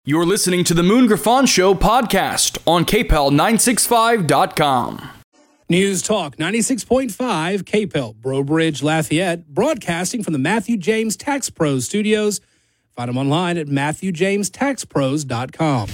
You're listening to the Moon Griffon Show podcast on KPEL965.com. News Talk 96.5 KPEL, Breaux Bridge, Lafayette, broadcasting from the Matthew James Tax Pros studios. Find them online at MatthewJamesTaxPros.com.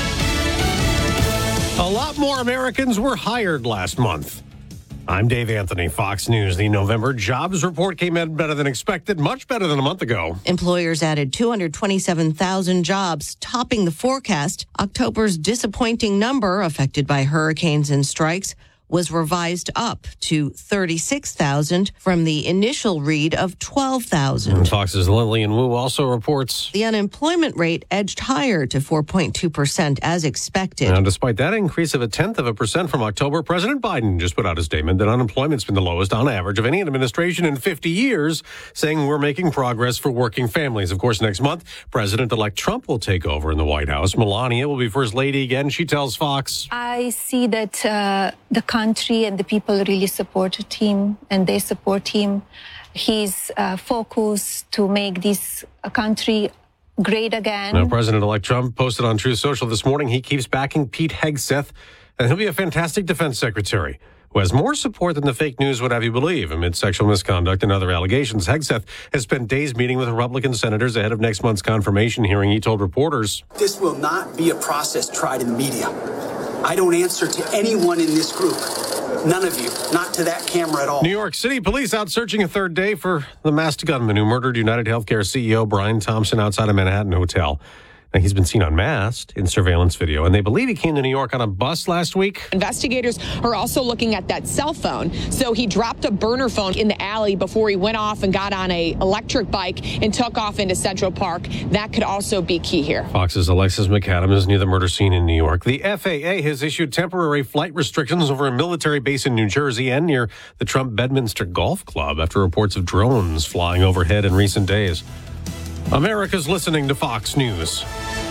A lot more Americans were hired last month. I'm Dave Anthony, Fox News. The November jobs report came in better than expected, much better than a month ago. Employers added 227,000 jobs, topping the forecast. October's disappointing number, affected by hurricanes and strikes, was revised up to 36,000 from the initial read of 12,000. Fox's Lillian Wu also reports the unemployment rate edged higher to 4.2% as expected. Now, despite that increase of 0.1% from October, President Biden just put out a statement that unemployment's been the lowest on average of any administration in 50 years, saying we're making progress for working families. Of course, next month, President-elect Trump will take over in the White House. Melania will be First Lady again. She tells Fox, I see that the country and the people really support him, and they support him. He's focused to make this country great again. Now, President-elect Trump posted on Truth Social this morning he keeps backing Pete Hegseth, and he'll be a fantastic defense secretary who has more support than the fake news would have you believe. Amid sexual misconduct and other allegations, Hegseth has spent days meeting with Republican senators ahead of next month's confirmation hearing. He told reporters, this will not be a process tried in the media. I don't answer to anyone in this group. None of you. Not to that camera at all. New York City police out searching a third day for the masked gunman who murdered United Healthcare CEO Brian Thompson outside a Manhattan hotel. Now, he's been seen unmasked in surveillance video, and they believe he came to New York on a bus last week. Investigators are also looking at that cell phone. So he dropped a burner phone in the alley before he went off and got on a electric bike and took off into Central Park. That could also be key here. Fox's Alexis McAdams is near the murder scene in New York. The FAA has issued temporary flight restrictions over a military base in New Jersey and near the Trump Bedminster Golf Club after reports of drones flying overhead in recent days. America's listening to Fox News.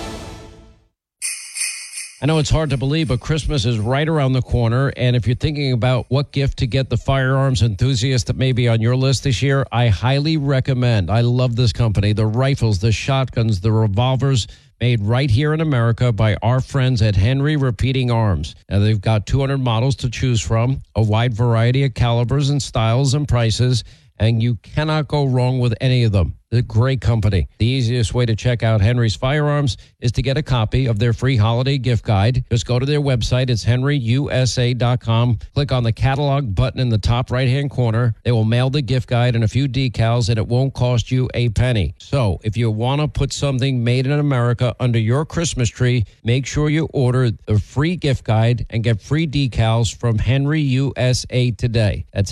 I know it's hard to believe, but Christmas is right around the corner. And if you're thinking about what gift to get the firearms enthusiast that may be on your list this year, I highly recommend. I love this company. The rifles, the shotguns, the revolvers made right here in America by our friends at Henry Repeating Arms. Now, they've got 200 models to choose from, a wide variety of calibers and styles and prices, and you cannot go wrong with any of them. They're a great company. The easiest way to check out Henry's Firearms is to get a copy of their free holiday gift guide. Just go to their website. It's henryusa.com. Click on the catalog button in the top right-hand corner. They will mail the gift guide and a few decals, and it won't cost you a penny. So if you want to put something made in America under your Christmas tree, make sure you order the free gift guide and get free decals from Henry USA today. That's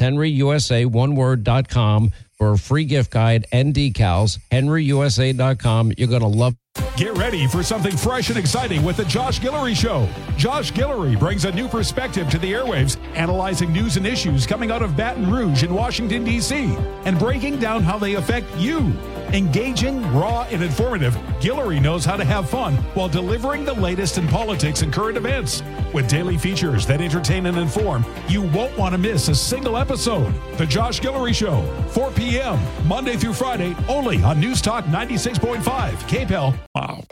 henryusa.com for a free gift guide and decals. henryusa.com. You're going to love. Get ready for something fresh and exciting with the Josh Guillory Show. Josh Guillory brings a new perspective to the airwaves, analyzing news and issues coming out of Baton Rouge in Washington, D.C., and breaking down how they affect you. Engaging, raw, and informative, Guillory knows how to have fun while delivering the latest in politics and current events. With daily features that entertain and inform, you won't want to miss a single episode. The Josh Guillory Show, 4 p.m., Monday through Friday, only on News Talk 96.5, KPEL. Wow.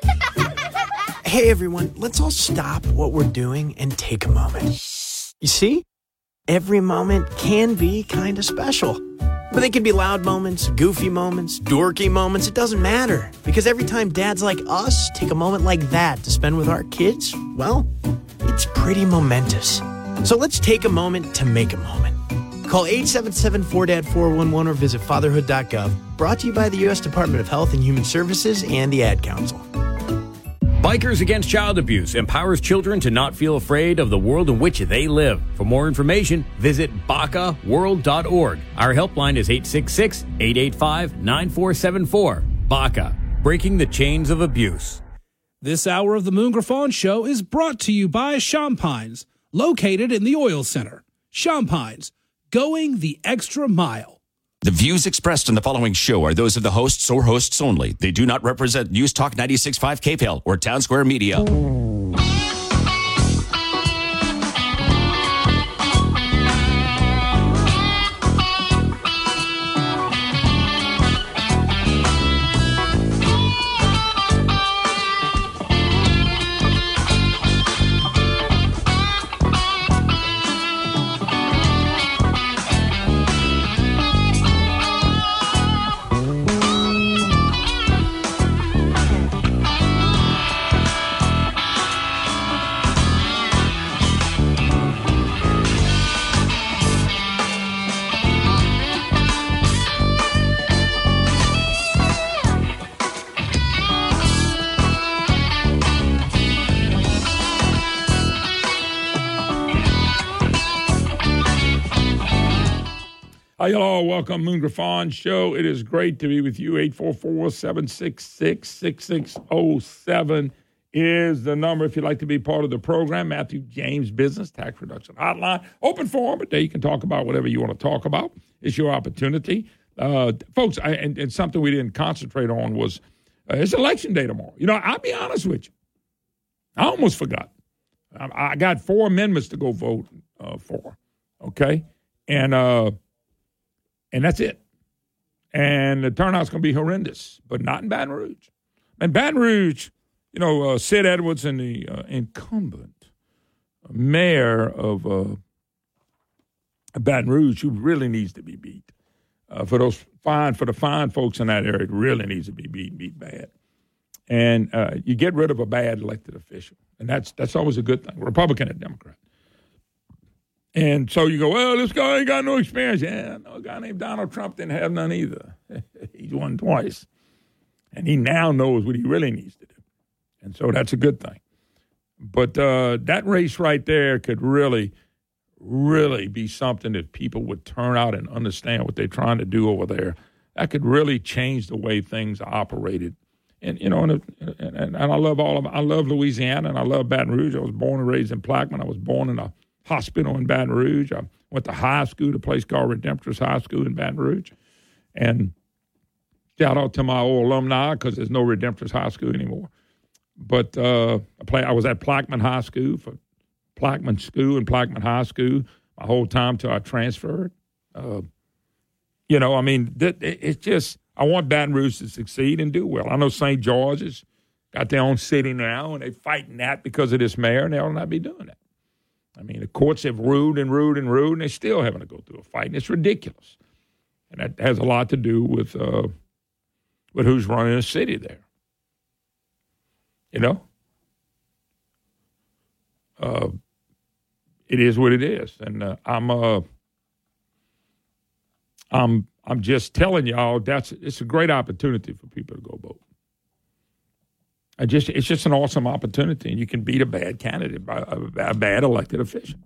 Hey, everyone, let's all stop what we're doing and take a moment. You see? Every moment can be kind of special. But they can be loud moments, goofy moments, dorky moments. It doesn't matter. Because every time dads like us take a moment like that to spend with our kids, well, it's pretty momentous. So let's take a moment to make a moment. Call 877-4DAD-411 or visit fatherhood.gov. Brought to you by the U.S. Department of Health and Human Services and the Ad Council. Bikers Against Child Abuse empowers children to not feel afraid of the world in which they live. For more information, visit BACAworld.org. Our helpline is 866-885-9474. BACA, breaking the chains of abuse. This hour of the Moon Griffon Show is brought to you by Champines, located in the Oil Center. Champines, going the extra mile. The views expressed in the following show are those of the hosts or hosts only. They do not represent News Talk 96.5 KPEL or Town Square Media. Hello, welcome, Moon Griffon Show. It is great to be with you. 844-766-6607 is the number if you'd like to be part of the program. Matthew James Business Tax Reduction Hotline. Open forum, but there you can talk about whatever you want to talk about. It's your opportunity. Folks, and something we didn't concentrate on was it's election day tomorrow. You know, I'll be honest with you. I almost forgot. I got 4 amendments to go vote for, okay? And that's it. And the turnout's going to be horrendous, but not in Baton Rouge. And Baton Rouge, you know, Sid Edwardson, the incumbent mayor of Baton Rouge, who really needs to be beat. For the fine folks in that area, it really needs to be beat bad. And you get rid of a bad elected official, and that's always a good thing, Republican and Democrat. And so you go, well, this guy ain't got no experience. Yeah, no, a guy named Donald Trump didn't have none either. He's won twice. And he now knows what he really needs to do. And so that's a good thing. But that race right there could really, really be something that people would turn out and understand what they're trying to do over there. That could really change the way things are operated. And, you know, and I love I love Louisiana, and I love Baton Rouge. I was born and raised in Plaquemine. I was born in a hospital in Baton Rouge. I went to high school, a place called Redemptorist High School in Baton Rouge. And shout out to my old alumni because there's no Redemptorist High School anymore. But I was at Plaquemine High School for Plaquemine School and Plaquemine High School my whole time till I transferred. You know, I mean, it's just I want Baton Rouge to succeed and do well. I know St. George's got their own city now, and they're fighting that because of this mayor, and they'll not be doing that. I mean, the courts have ruled, and they're still having to go through a fight, and it's ridiculous. And that has a lot to do with who's running the city there. You know? It is what it is. And I'm just telling y'all it's a great opportunity for people to go vote. It's just an awesome opportunity, and you can beat a bad candidate by a bad elected official.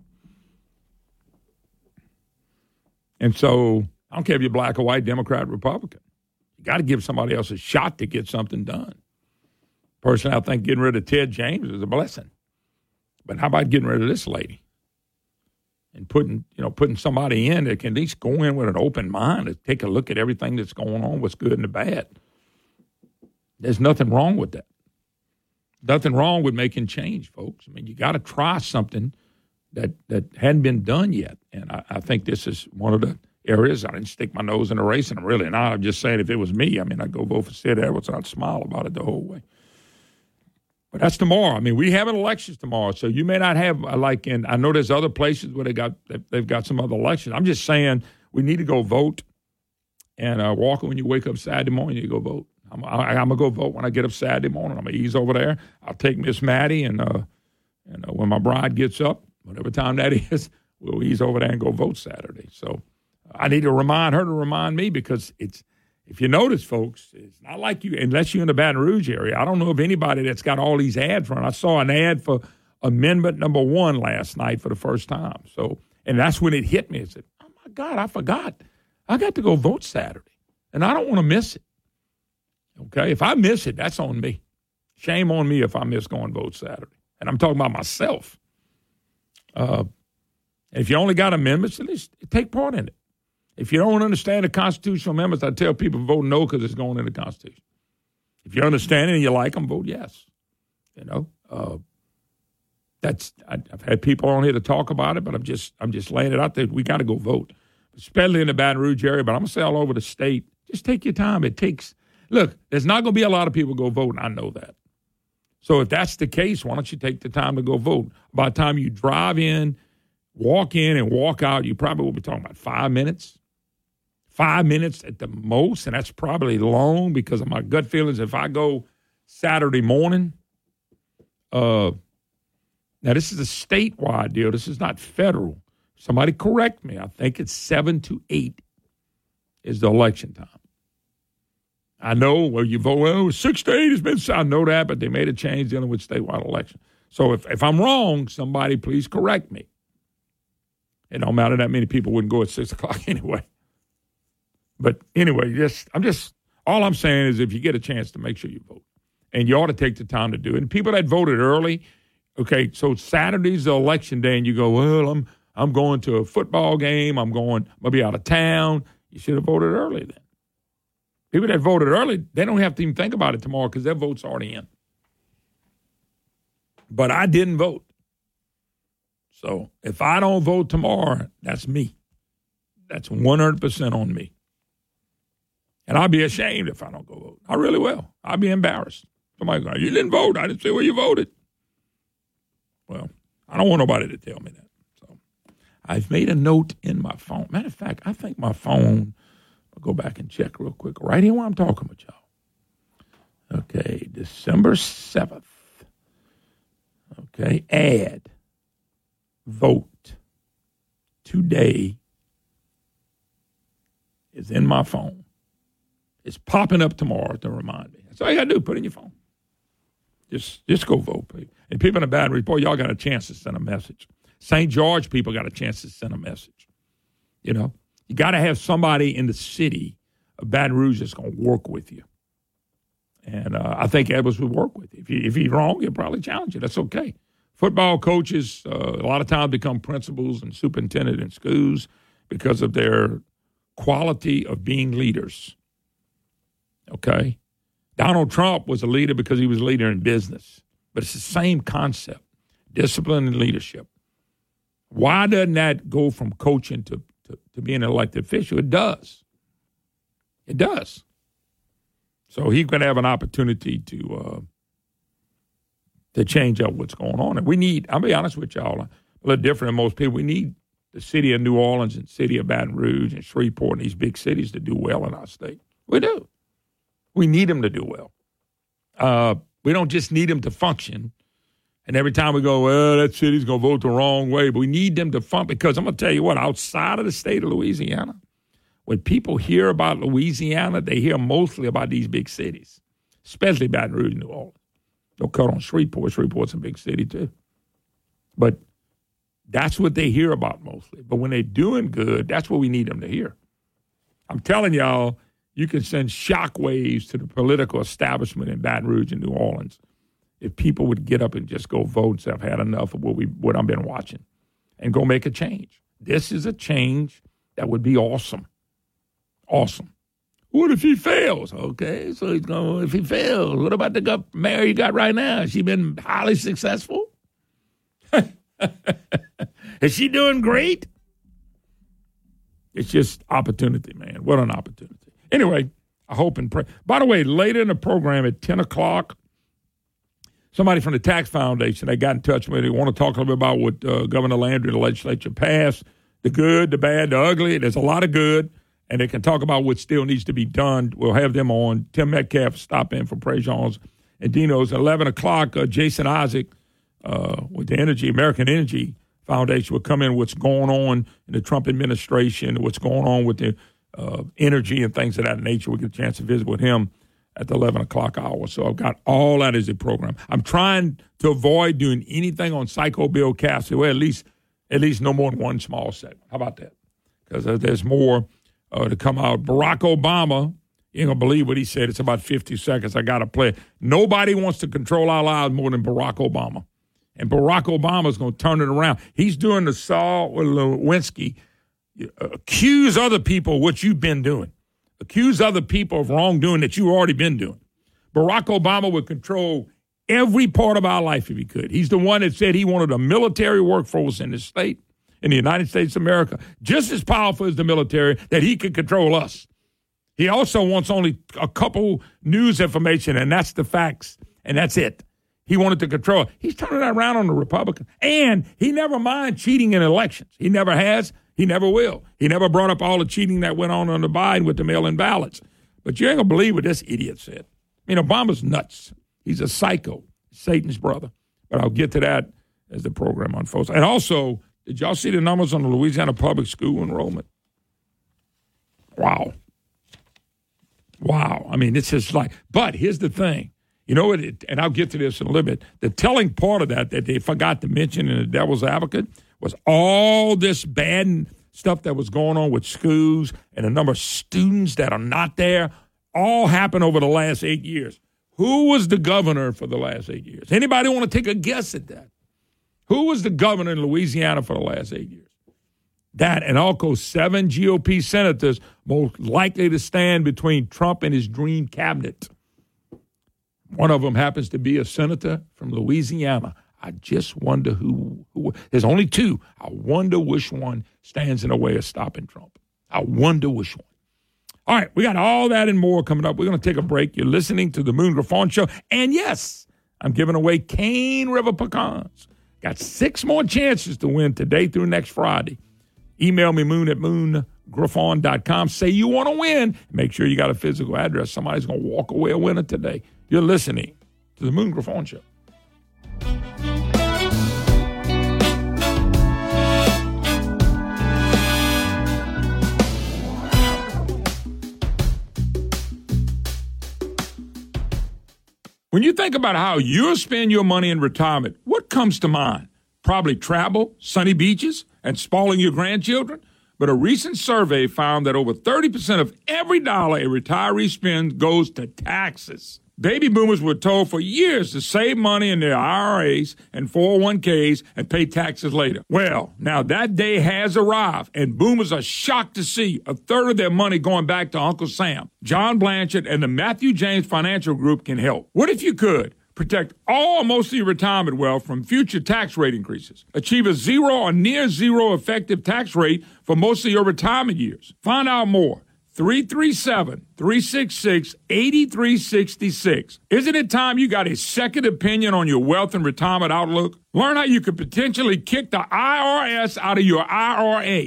And so I don't care if you're black or white, Democrat, Republican. You got to give somebody else a shot to get something done. Personally, I think getting rid of Ted James is a blessing. But how about getting rid of this lady and putting somebody in that can at least go in with an open mind and take a look at everything that's going on, what's good and the bad. There's nothing wrong with that. Nothing wrong with making change, folks. I mean, you got to try something that hadn't been done yet. And I think this is one of the areas. I didn't stick my nose in the race, and I'm really not. I'm just saying if it was me, I mean, I'd go vote for Sid Edwards, and I'd smile about it the whole way. But that's tomorrow. I mean, we have elections tomorrow, so you may not have I know there's other places where they've got some other elections. I'm just saying we need to go vote. And Walker, when you wake up Saturday morning, you go vote. I'm going to go vote when I get up Saturday morning. I'm going to ease over there. I'll take Miss Maddie, and when my bride gets up, whatever time that is, we'll ease over there and go vote Saturday. So I need to remind her to remind me because if you notice, folks, it's not like unless you're in the Baton Rouge area. I don't know of anybody that's got all these ads running. I saw an ad for Amendment number 1 last night for the first time. So, and that's when it hit me. I said, oh, my God, I forgot. I got to go vote Saturday, and I don't want to miss it. Okay, if I miss it, that's on me. Shame on me if I miss going to vote Saturday. And I'm talking about myself. If you only got amendments, at least take part in it. If you don't understand the constitutional amendments, I tell people vote no because it's going in the Constitution. If you understand it and you like them, vote yes. You know, I've had people on here to talk about it, but I'm just laying it out there. We got to go vote, especially in the Baton Rouge area. But I'm gonna say all over the state. Just take your time. Look, there's not going to be a lot of people go vote, and I know that. So if that's the case, why don't you take the time to go vote? By the time you drive in, walk in, and walk out, you probably will be talking about 5 minutes. 5 minutes at the most, and that's probably long because of my gut feelings. If I go Saturday morning, now this is a statewide deal. This is not federal. Somebody correct me. I think it's 7 to 8 is the election time. I know, you vote, 6 to 8 has been, I know that, but they made a change dealing with statewide election. So if I'm wrong, somebody please correct me. It don't matter that many people wouldn't go at 6 o'clock anyway. But anyway, all I'm saying is if you get a chance to make sure you vote. And you ought to take the time to do it. And people that voted early, okay, so Saturday's the election day, and you go, well, I'm going to a football game. I'm going to be out of town. You should have voted early then. People that voted early, they don't have to even think about it tomorrow because their vote's already in. But I didn't vote. So if I don't vote tomorrow, that's me. That's 100% on me. And I'll be ashamed if I don't go vote. I really will. I'll be embarrassed. Somebody goes, you didn't vote. I didn't see where you voted. Well, I don't want nobody to tell me that. So I've made a note in my phone. Matter of fact, I think my phone, I'll go back and check real quick right here while I'm talking with y'all. Okay, December 7th. Okay, add, vote, today is in my phone. It's popping up tomorrow to remind me. That's all you got to do, put it in your phone. Just go vote, please. And people in the Baton Rouge, boy, y'all got a chance to send a message. St. George people got a chance to send a message. You know, you got to have somebody in the city of Baton Rouge that's going to work with you. And I think Edwards would work with you. If he's wrong, he'll probably challenge you. That's okay. Football coaches a lot of times become principals and superintendent in schools because of their quality of being leaders. Okay? Donald Trump was a leader because he was a leader in business. But it's the same concept, discipline and leadership. Why doesn't that go from coaching to being an elected official? It does. It does. So he could have an opportunity to change up what's going on. And we need, I'll be honest with y'all, a little different than most people. We need the city of New Orleans and city of Baton Rouge and Shreveport and these big cities to do well in our state. We do. We need them to do well. We don't just need them to function. And every time we go, well, that city's going to vote the wrong way. But we need them to function because I'm going to tell you what, outside of the state of Louisiana, when people hear about Louisiana, they hear mostly about these big cities, especially Baton Rouge and New Orleans. They'll cut on Shreveport. Shreveport's a big city, too. But that's what they hear about mostly. But when they're doing good, that's what we need them to hear. I'm telling y'all, you can send shockwaves to the political establishment in Baton Rouge and New Orleans if people would get up and just go vote and say, I've had enough of what I've been watching, and go make a change. This is a change that would be awesome. Awesome. What if he fails? Okay, so he's going, if he fails, what about the mayor you got right now? Has she been highly successful? Is she doing great? It's just opportunity, man. What an opportunity. Anyway, I hope and pray. By the way, later in the program at 10 o'clock, somebody from the Tax Foundation, they got in touch with me. They want to talk a little bit about what Governor Landry and the legislature passed, the good, the bad, the ugly. There's a lot of good. And they can talk about what still needs to be done. We'll have them on. Tim Metcalf stop in for Prejean's and Dino's. At 11 o'clock, Jason Isaac with the American Energy Foundation will come in what's going on in the Trump administration, what's going on with the energy and things of that nature. We'll get a chance to visit with him at the 11 o'clock hour. So I've got all that as a program. I'm trying to avoid doing anything on Psycho Bill Cassidy. Well, at least no more than one small segment. How about that? Because there's more to come out. Barack Obama, you ain't going to believe what he said. It's about 50 seconds. I got to play it. Nobody wants to control our lives more than Barack Obama. And Barack Obama is going to turn it around. He's doing the Saul Lewinsky. Accuse other people of what you've been doing. Accuse other people of wrongdoing that you've already been doing. Barack Obama would control every part of our life if he could. He's the one that said he wanted a military workforce in the state, in the United States of America, just as powerful as the military, that he could control us. He also wants only a couple news information, and that's the facts, and that's it. He wanted to control. He's turning that around on the Republicans. And he never mind cheating in elections. He never has. He never will. He never brought up all the cheating that went on under Biden with the mail-in ballots. But you ain't going to believe what this idiot said. I mean, Obama's nuts. He's a psycho, Satan's brother. But I'll get to that as the program unfolds. And also, did y'all see the numbers on the Louisiana public school enrollment? Wow. Wow. I mean, it's just like, but here's the thing. You know what, and I'll get to this in a little bit. The telling part of that they forgot to mention in the Devil's Advocate was all this bad stuff that was going on with schools and the number of students that are not there, all happened over the last 8 years. Who was the governor for the last 8 years? Anybody want to take a guess at that? Who was the governor in Louisiana for the last 8 years? That and also 7 GOP senators most likely to stand between Trump and his dream cabinet. One of them happens to be a senator from Louisiana. I just wonder who. There's only 2. I wonder which one stands in the way of stopping Trump. I wonder which one. All right, we got all that and more coming up. We're going to take a break. You're listening to the Moon Griffon Show. And yes, I'm giving away Cane River pecans. Got 6 more chances to win today through next Friday. Email me, moon@moongriffon.com. Say you want to win. Make sure you got a physical address. Somebody's going to walk away a winner today. You're listening to the Moon Griffon Show. When you think about how you'll spend your money in retirement, what comes to mind? Probably travel, sunny beaches, and spoiling your grandchildren. But a recent survey found that over 30% of every dollar a retiree spends goes to taxes. Baby boomers were told for years to save money in their IRAs and 401ks and pay taxes later. Well, now that day has arrived, and boomers are shocked to see a third of their money going back to Uncle Sam. John Blanchard and the Matthew James Financial Group can help. What if you could? Protect all or most of your retirement wealth from future tax rate increases. Achieve a 0 or near 0 effective tax rate for most of your retirement years. Find out more. 337-366-8366. Isn't it time you got a second opinion on your wealth and retirement outlook? Learn how you could potentially kick the IRS out of your IRA.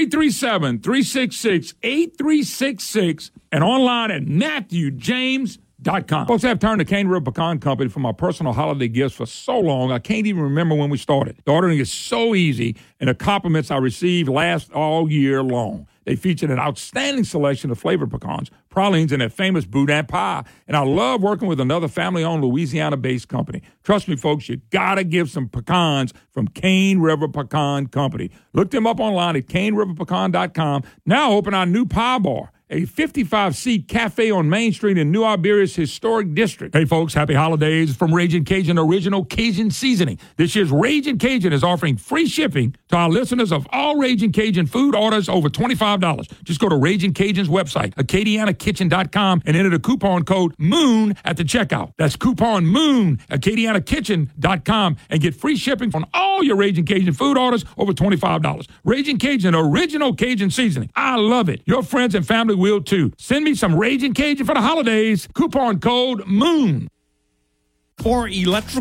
337-366-8366 and online at MatthewJames.com. Folks, I've turned to Cane River Pecan Company for my personal holiday gifts for so long, I can't even remember when we started. The ordering is so easy, and the compliments I receive last all year long. They featured an outstanding selection of flavored pecans, pralines, and their famous boudin pie. And I love working with another family-owned Louisiana-based company. Trust me, folks, you got to give some pecans from Cane River Pecan Company. Look them up online at caneriverpecan.com. Now open our new pie bar, a 55-seat cafe on Main Street in New Iberia's historic district. Hey, folks, happy holidays from Ragin' Cajun Original Cajun Seasoning. This year's Ragin' Cajun is offering free shipping to our listeners of all Ragin' Cajun food orders over $25. Just go to Ragin' Cajun's website, acadianakitchen.com, and enter the coupon code MOON at the checkout. That's coupon MOON at acadianakitchen.com and get free shipping on all your Ragin' Cajun food orders over $25. Ragin' Cajun Original Cajun Seasoning. I love it. Your friends and family will too. Send me some Ragin' Cajun for the holidays. Coupon code MOON. For electric.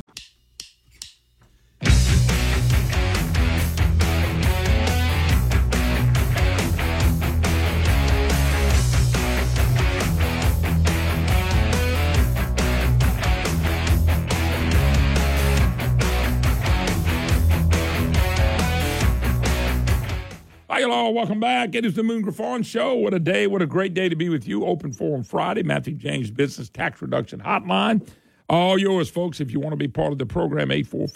Hi, hello, welcome back. It is the Moon Griffon Show. What a day, what a great day to be with you. Open Forum Friday, Matthew James Business Tax Reduction Hotline. All yours, folks. If you want to be part of the program,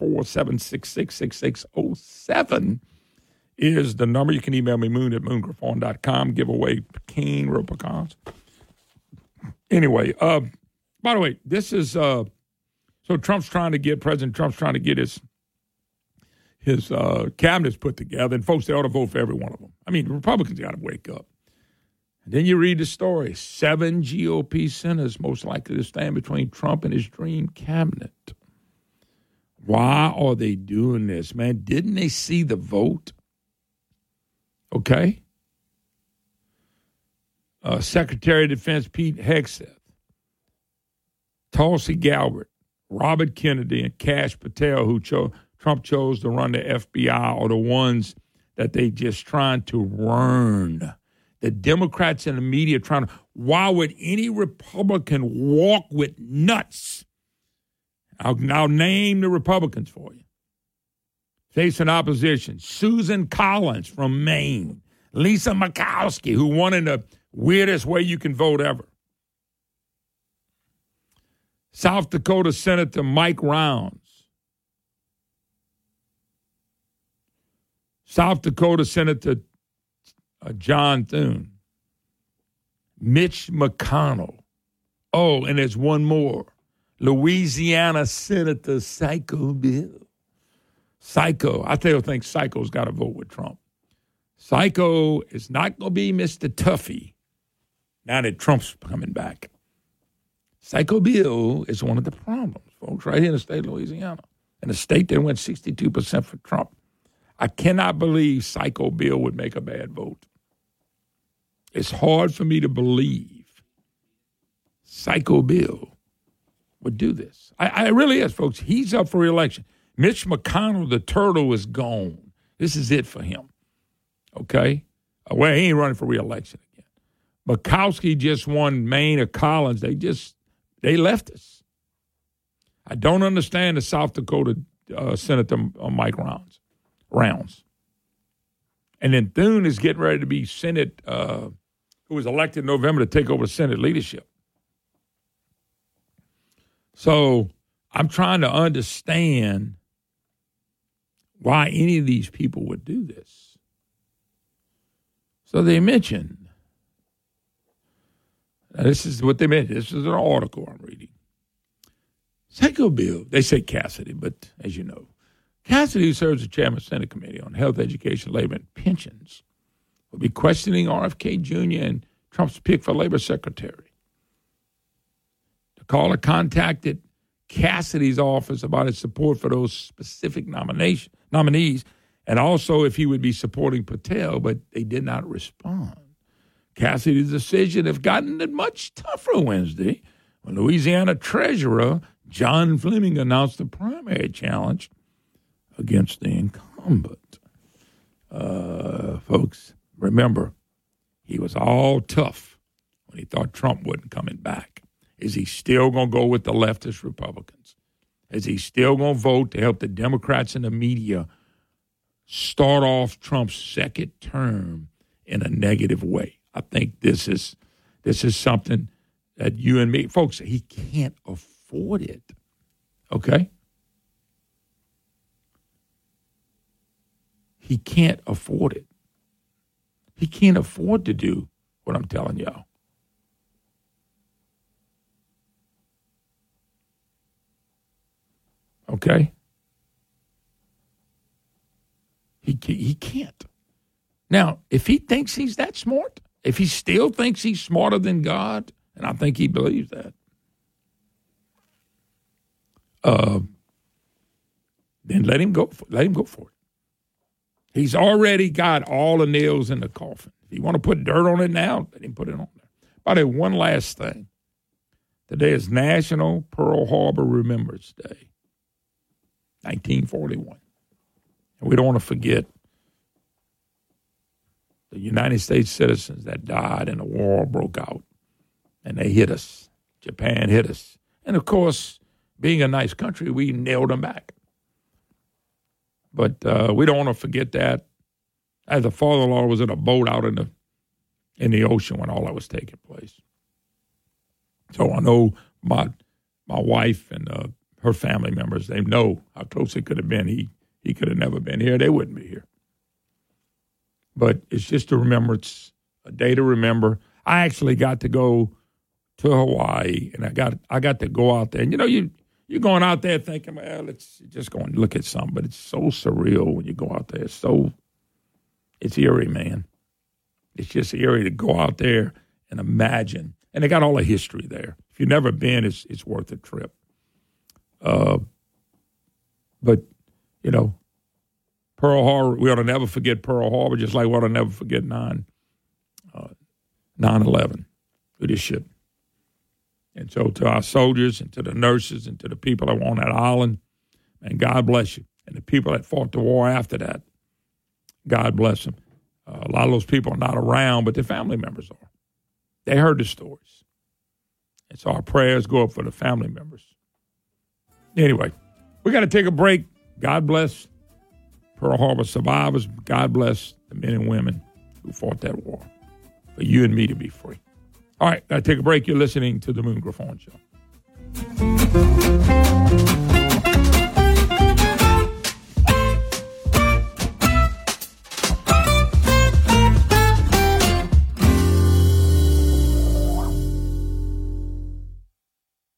844-766-6607 is the number. You can email me, moon@moongriffon.com. Give away Cane River pecans. Anyway, by the way, this is, so President Trump's trying to get his cabinet's put together, and folks, they ought to vote for every one of them. I mean, the Republicans got to wake up. And then you read the story. 7 GOP senators most likely to stand between Trump and his dream cabinet. Why are they doing this, man? Didn't they see the vote? Okay. Secretary of Defense Pete Hegseth, Tulsi Gabbard, Robert Kennedy, and Kash Patel, who Trump chose to run the FBI, are the ones that they just trying to run. The Democrats and the media trying to, why would any Republican walk with nuts? I'll name the Republicans for you. Facing opposition, Susan Collins from Maine, Lisa Murkowski, who won in the weirdest way you can vote ever. South Dakota Senator Mike Rounds. South Dakota Senator John Thune, Mitch McConnell. Oh, and there's one more. Louisiana Senator Psycho Bill. Psycho. I still think Psycho's got to vote with Trump. Psycho is not going to be Mr. Tuffy now that Trump's coming back. Psycho Bill is one of the problems, folks, right here in the state of Louisiana. In a state that went 62% for Trump. I cannot believe Psycho Bill would make a bad vote. It's hard for me to believe Psycho Bill would do this. I really is, folks. He's up for re-election. Mitch McConnell, the turtle, is gone. This is it for him. Okay? Well, he ain't running for re-election again. Murkowski just won Maine or Collins. They left us. I don't understand the South Dakota Senator Mike Rounds. And then Thune is getting ready to be Senate, who was elected in November to take over the Senate leadership. So I'm trying to understand why any of these people would do this. So they mentioned, now this is what they mentioned. This is an article I'm reading. Psycho Bill, they say Cassidy, but as you know, Cassidy, who serves as chairman of the Senate Committee on Health, Education, Labor, and Pensions, will be questioning RFK Jr. and Trump's pick for Labor Secretary. The caller contacted Cassidy's office about his support for those specific nominees, and also if he would be supporting Patel, but they did not respond. Cassidy's decision has gotten much tougher Wednesday when Louisiana Treasurer John Fleming announced the primary challenge against the incumbent. Folks, remember, he was all tough when he thought Trump wasn't coming back. Is he still going to go with the leftist Republicans? Is he still going to vote to help the Democrats and the media start off Trump's second term in a negative way? I think this is something that you and me, folks, he can't afford it. Okay? He can't afford it. He can't afford to do what I'm telling y'all. Okay? He can't. Now, if he thinks he's that smart, if he still thinks he's smarter than God, and I think he believes that, then let him go. Let him go for it. He's already got all the nails in the coffin. If you want to put dirt on it now, let him put it on there. By the way, one last thing. Today is National Pearl Harbor Remembrance Day, 1941. And we don't want to forget the United States citizens that died and the war broke out. And they hit us. Japan hit us. And, of course, being a nice country, we nailed them back. But we don't want to forget that. As a father-in-law was in a boat out in the ocean when all that was taking place. So I know my wife and her family members, they know how close it could have been. He could have never been here. They wouldn't be here. But it's just a remembrance, a day to remember. I actually got to go to Hawaii, and I got to go out there. And, you know, you're going out there thinking, well, let's just go and look at something. But it's so surreal when you go out there. It's eerie, man. It's just eerie to go out there and imagine. And they got all the history there. If you've never been, it's worth a trip. But, you know, Pearl Harbor, we ought to never forget Pearl Harbor, just like we ought to never forget 9/11. We just shouldn't. And so to our soldiers and to the nurses and to the people that were on that island, and God bless you. And the people that fought the war after that, God bless them. A lot of those people are not around, but their family members are. They heard the stories. And so our prayers go up for the family members. Anyway, we got to take a break. God bless Pearl Harbor survivors. God bless the men and women who fought that war. For you and me to be free. All right, got to take a break. You're listening to The Moon Griffon Show.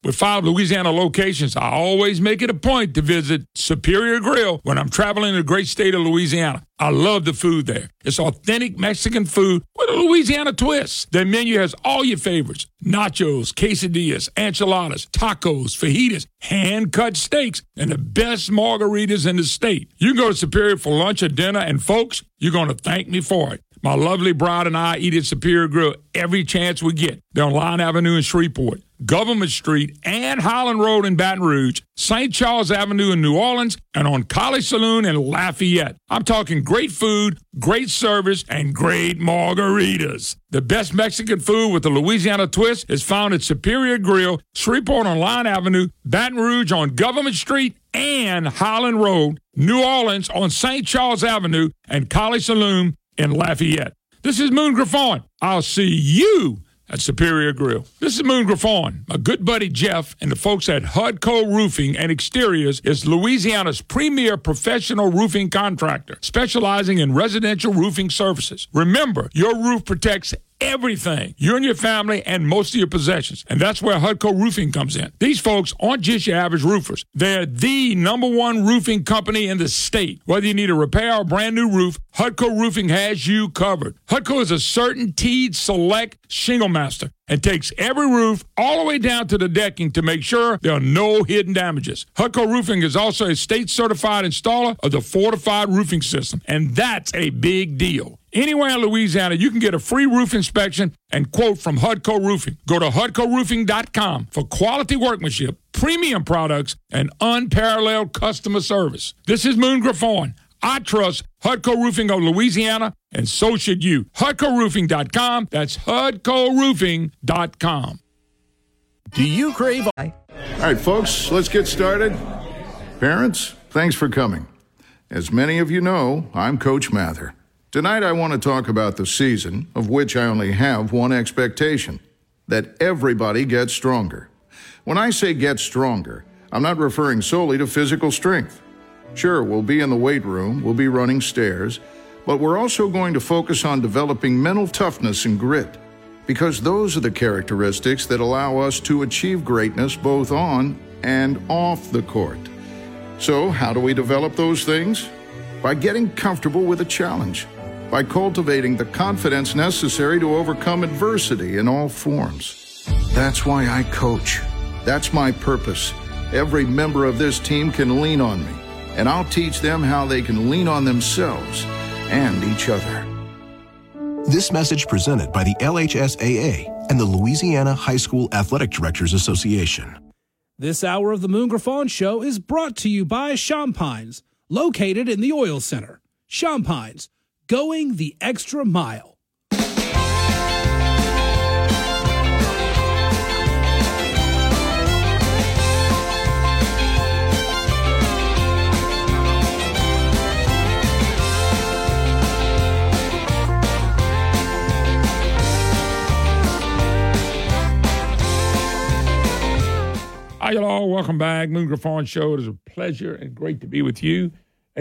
With 5 Louisiana locations, I always make it a point to visit Superior Grill when I'm traveling in the great state of Louisiana. I love the food there. It's authentic Mexican food with a Louisiana twist. Their menu has all your favorites: nachos, quesadillas, enchiladas, tacos, fajitas, hand-cut steaks, and the best margaritas in the state. You can go to Superior for lunch or dinner, and folks, you're going to thank me for it. My lovely bride and I eat at Superior Grill every chance we get. They're on Line Avenue in Shreveport, Government Street and Highland Road in Baton Rouge, St. Charles Avenue in New Orleans, and on College Saloon in Lafayette. I'm talking great food, great service, and great margaritas. The best Mexican food with the Louisiana twist is found at Superior Grill, Shreveport on Line Avenue, Baton Rouge on Government Street and Highland Road, New Orleans on St. Charles Avenue, and College Saloon in Lafayette. This is Moon Griffon. I'll see you at Superior Grill. This is Moon Griffon. My good buddy Jeff and the folks at Hudco Roofing and Exteriors is Louisiana's premier professional roofing contractor, specializing in residential roofing services. Remember, your roof protects everything, you and your family, and most of your possessions. And that's where Hudco Roofing comes in. These folks aren't just your average roofers. They're the #1 roofing company in the state. Whether you need a repair or brand new roof, Hudco Roofing has you covered. Hudco is a CertainTeed Select Shingle Master and takes every roof all the way down to the decking to make sure there are no hidden damages. Hudco Roofing is also a state-certified installer of the Fortified Roofing System, and that's a big deal. Anywhere in Louisiana, you can get a free roof inspection and quote from Hudco Roofing. Go to HudcoRoofing.com for quality workmanship, premium products, and unparalleled customer service. This is Moon Griffon. I trust Hudco Roofing of Louisiana, and so should you. HudcoRoofing.com. That's HudcoRoofing.com. Do you crave? All right, folks, let's get started. Parents, thanks for coming. As many of you know, I'm Coach Mather. Tonight I want to talk about the season, of which I only have one expectation: that everybody gets stronger. When I say get stronger, I'm not referring solely to physical strength. Sure, we'll be in the weight room, we'll be running stairs, but we're also going to focus on developing mental toughness and grit, because those are the characteristics that allow us to achieve greatness both on and off the court. So, how do we develop those things? By getting comfortable with a challenge, by cultivating the confidence necessary to overcome adversity in all forms. That's why I coach. That's my purpose. Every member of this team can lean on me, and I'll teach them how they can lean on themselves and each other. This message presented by the LHSAA and the Louisiana High School Athletic Directors Association. This hour of the Moon Griffon Show is brought to you by Champagnes, located in the Oil Center. Champagnes, going the extra mile. Hi, y'all. Welcome back. Moon Griffon Show. It is a pleasure and great to be with you.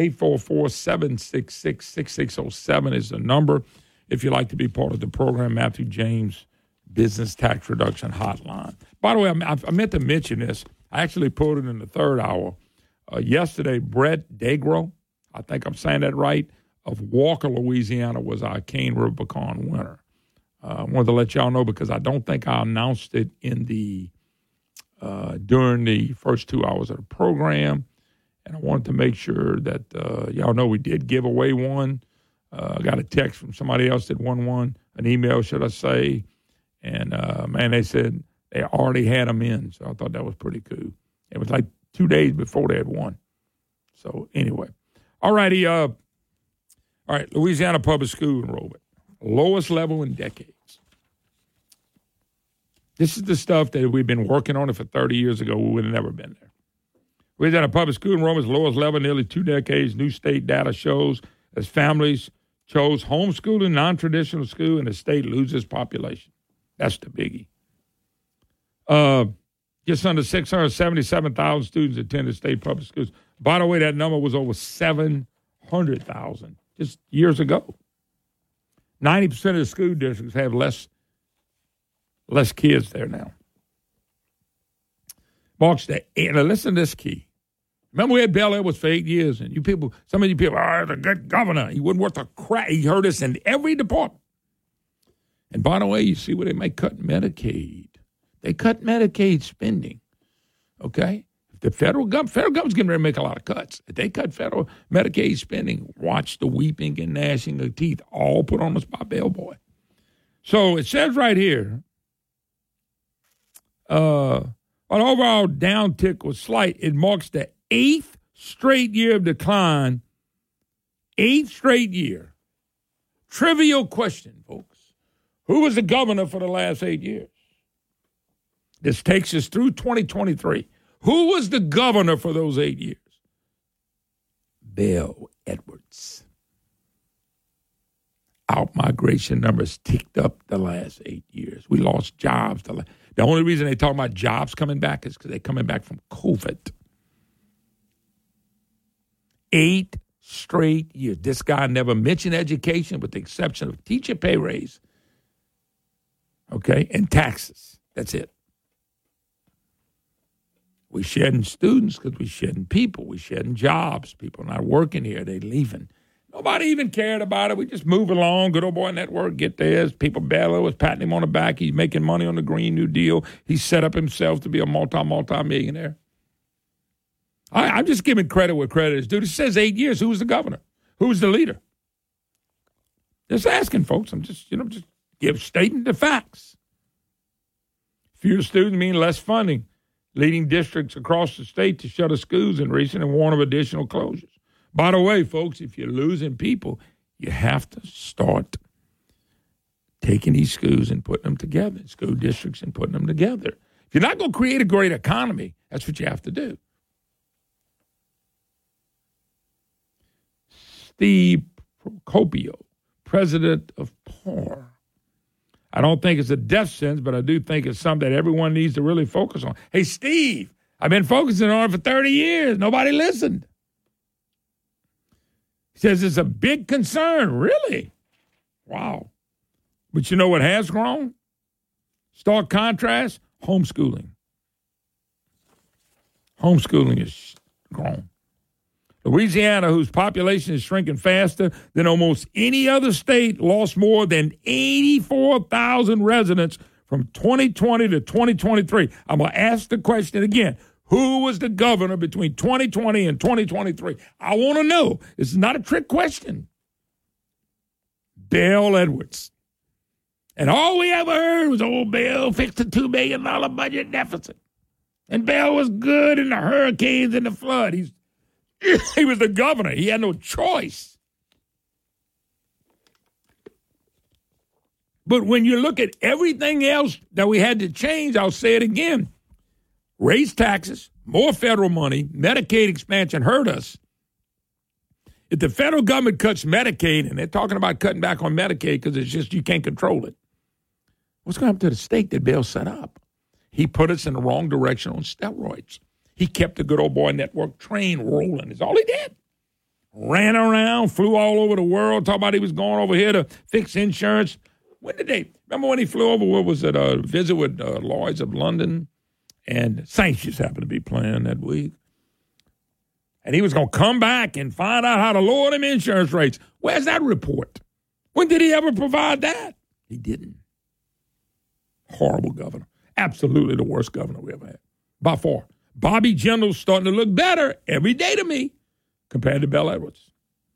844-766-6607 is the number. If you'd like to be part of the program, Matthew James Business Tax Reduction Hotline. By the way, I meant to mention this. I actually put it in the third hour. Yesterday, Brett Degro, I think I'm saying that right, of Walker, Louisiana, was our Cane River Pecan winner. I wanted to let y'all know because I don't think I announced it in the during the first 2 hours of the program. And I wanted to make sure that y'all know we did give away one. I got a text from somebody else that won one, an email, should I say. And, man, they said they already had them in. So I thought that was pretty cool. It was like 2 days before they had won. So, anyway. All righty. All right, Louisiana Public School enrollment. Lowest level in decades. This is the stuff that we've been working on it for 30 years ago. We would have never been there. Louisiana public school enrollment is lowest level in nearly 2 decades. New state data shows as families chose homeschooling, non-traditional school, and the state loses population. That's the biggie. Just under 677,000 students attended state public schools. By the way, that number was over 700,000 just years ago. 90% of the school districts have less kids there now. marks the now listen to this key. Remember we had Bel Edwards for 8 years, and some of you people, the good governor. He wasn't worth a crap. He hurt us in every department. And by the way, you see where they might cut Medicaid. They cut Medicaid spending, okay? The federal government's getting ready to make a lot of cuts. If they cut federal Medicaid spending, watch the weeping and gnashing of teeth, all put on us by Bell Boy. So it says right here, an overall downtick was slight. It marks the 8th straight year of decline. 8th straight year. Trivial question, folks. Who was the governor for the last 8 years? This takes us through 2023. Who was the governor for those 8 years? Bel Edwards. Out-migration numbers ticked up the last 8 years. We lost jobs. The only reason they talk about jobs coming back is because they're coming back from COVID. 8 straight years. This guy never mentioned education with the exception of teacher pay raise, okay, and taxes. That's it. We shedding students because we shedding people. We shedding jobs. People not working here. They leaving. Nobody even cared about it. We just move along. Good old boy network, get theirs. People Bella was patting him on the back. He's making money on the Green New Deal. He set up himself to be a multi-millionaire. I'm just giving credit where credit is due. It says 8 years. Who was the governor? Who was the leader? Just asking, folks. I'm just stating the facts. Fewer students mean less funding, leading districts across the state to shutter schools in recent and warn of additional closures. By the way, folks, if you're losing people, you have to start taking these schools and putting them together, school districts and putting them together. If you're not going to create a great economy, that's what you have to do. Steve Procopio, president of PAR. I don't think it's a death sentence, but I do think it's something that everyone needs to really focus on. Hey, Steve, I've been focusing on it for 30 years. Nobody listened. He says it's a big concern. Really? Wow. But you know what has grown? Stark contrast, homeschooling. Homeschooling has grown. Louisiana, whose population is shrinking faster than almost any other state, lost more than 84,000 residents from 2020 to 2023. I'm going to ask the question again. Who was the governor between 2020 and 2023? I want to know. This is not a trick question. Bel Edwards. And all we ever heard was old Bel fixed a $2 billion budget deficit. And Bel was good in the hurricanes and the flood. He was the governor. He had no choice. But when you look at everything else that we had to change, I'll say it again. Raise taxes, more federal money, Medicaid expansion hurt us. If the federal government cuts Medicaid, and they're talking about cutting back on Medicaid because it's just you can't control it, what's going to happen to the state that Bel set up? He put us in the wrong direction on steroids. He kept the good old boy network train rolling. That's all he did. Ran around, flew all over the world, talking about he was going over here to fix insurance. Remember when he flew over, what was it, a visit with Lloyds of London? And Saints just happened to be playing that week. And he was going to come back and find out how to lower them insurance rates. Where's that report? When did he ever provide that? He didn't. Horrible governor. Absolutely the worst governor we ever had. By far. Bobby Jindal's starting to look better every day to me compared to Bel Edwards.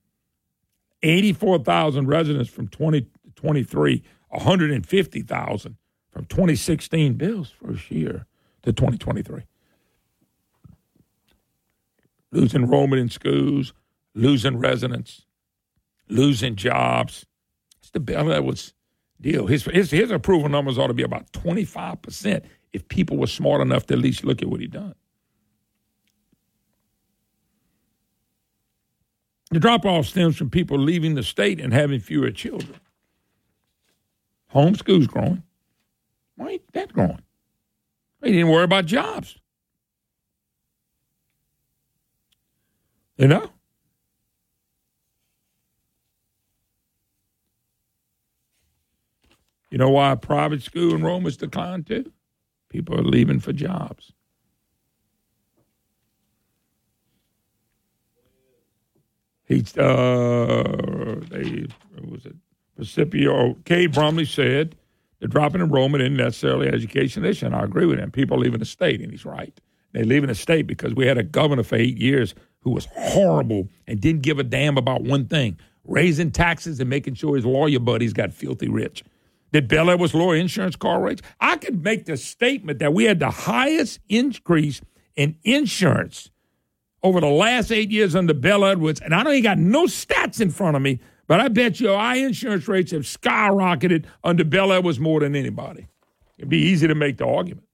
84,000 residents from 2023, 150,000 from 2016, Bel's first year to 2023. Losing enrollment in schools, losing residents, losing jobs. It's the Bel Edwards deal. His approval numbers ought to be about 25% if people were smart enough to at least look at what he done. The drop-off stems from people leaving the state and having fewer children. Homeschool's growing. Why ain't that growing? They didn't worry about jobs. You know? You know why private school enrollment's declined too? People are leaving for jobs. Principio Cade Brumley said the drop in enrollment isn't necessarily an education issue, and I agree with him. People leaving the state, and he's right. They're leaving the state because we had a governor for 8 years who was horrible and didn't give a damn about one thing, raising taxes and making sure his lawyer buddies got filthy rich. Did Bel Air was lower insurance car rates? I could make the statement that we had the highest increase in insurance over the last 8 years under Bel Edwards, and I know you got no stats in front of me, but I bet you our insurance rates have skyrocketed under Bel Edwards more than anybody. It'd be easy to make the argument.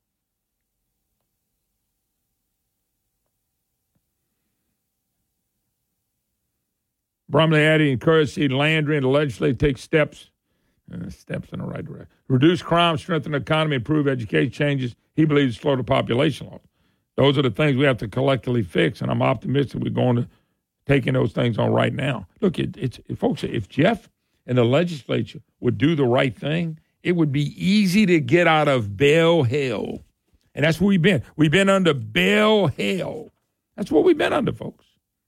Brumley added, encouraged Steve Landry and the legislature to take steps in the right direction. Reduce crime, strengthen the economy, improve education changes. He believes slow the population loss. Those are the things we have to collectively fix, and I'm optimistic we're going to taking those things on right now. Look, folks, if Jeff and the legislature would do the right thing, it would be easy to get out of Bell hell. And that's where we've been. We've been under Bell hell. That's what we've been under, folks.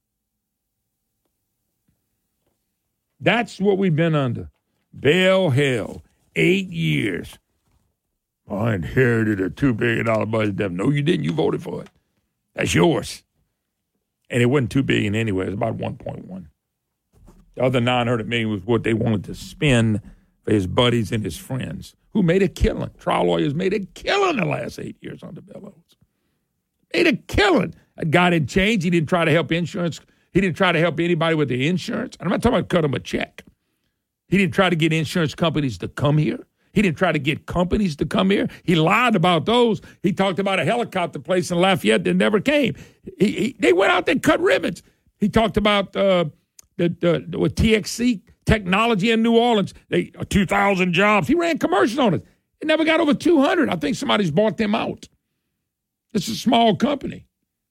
That's what we've been under. Bell hell. 8 years. I inherited a $2 billion budget deficit. No, you didn't. You voted for it. That's yours. And it wasn't $2 billion anyway. It was about 1.1. The other $900 million was what they wanted to spend for his buddies and his friends, who made a killing. Trial lawyers made a killing the last 8 years under Bel Edwards. Made a killing. That guy didn't change. He didn't try to help insurance. He didn't try to help anybody with the insurance. And I'm not talking about cut him a check. He didn't try to get insurance companies to come here. He didn't try to get companies to come here. He lied about those. He talked about a helicopter place in Lafayette that never came. They went out there and cut ribbons. He talked about with TXC technology in New Orleans. 2,000 jobs. He ran commercials on it. It never got over 200. I think somebody's bought them out. It's a small company.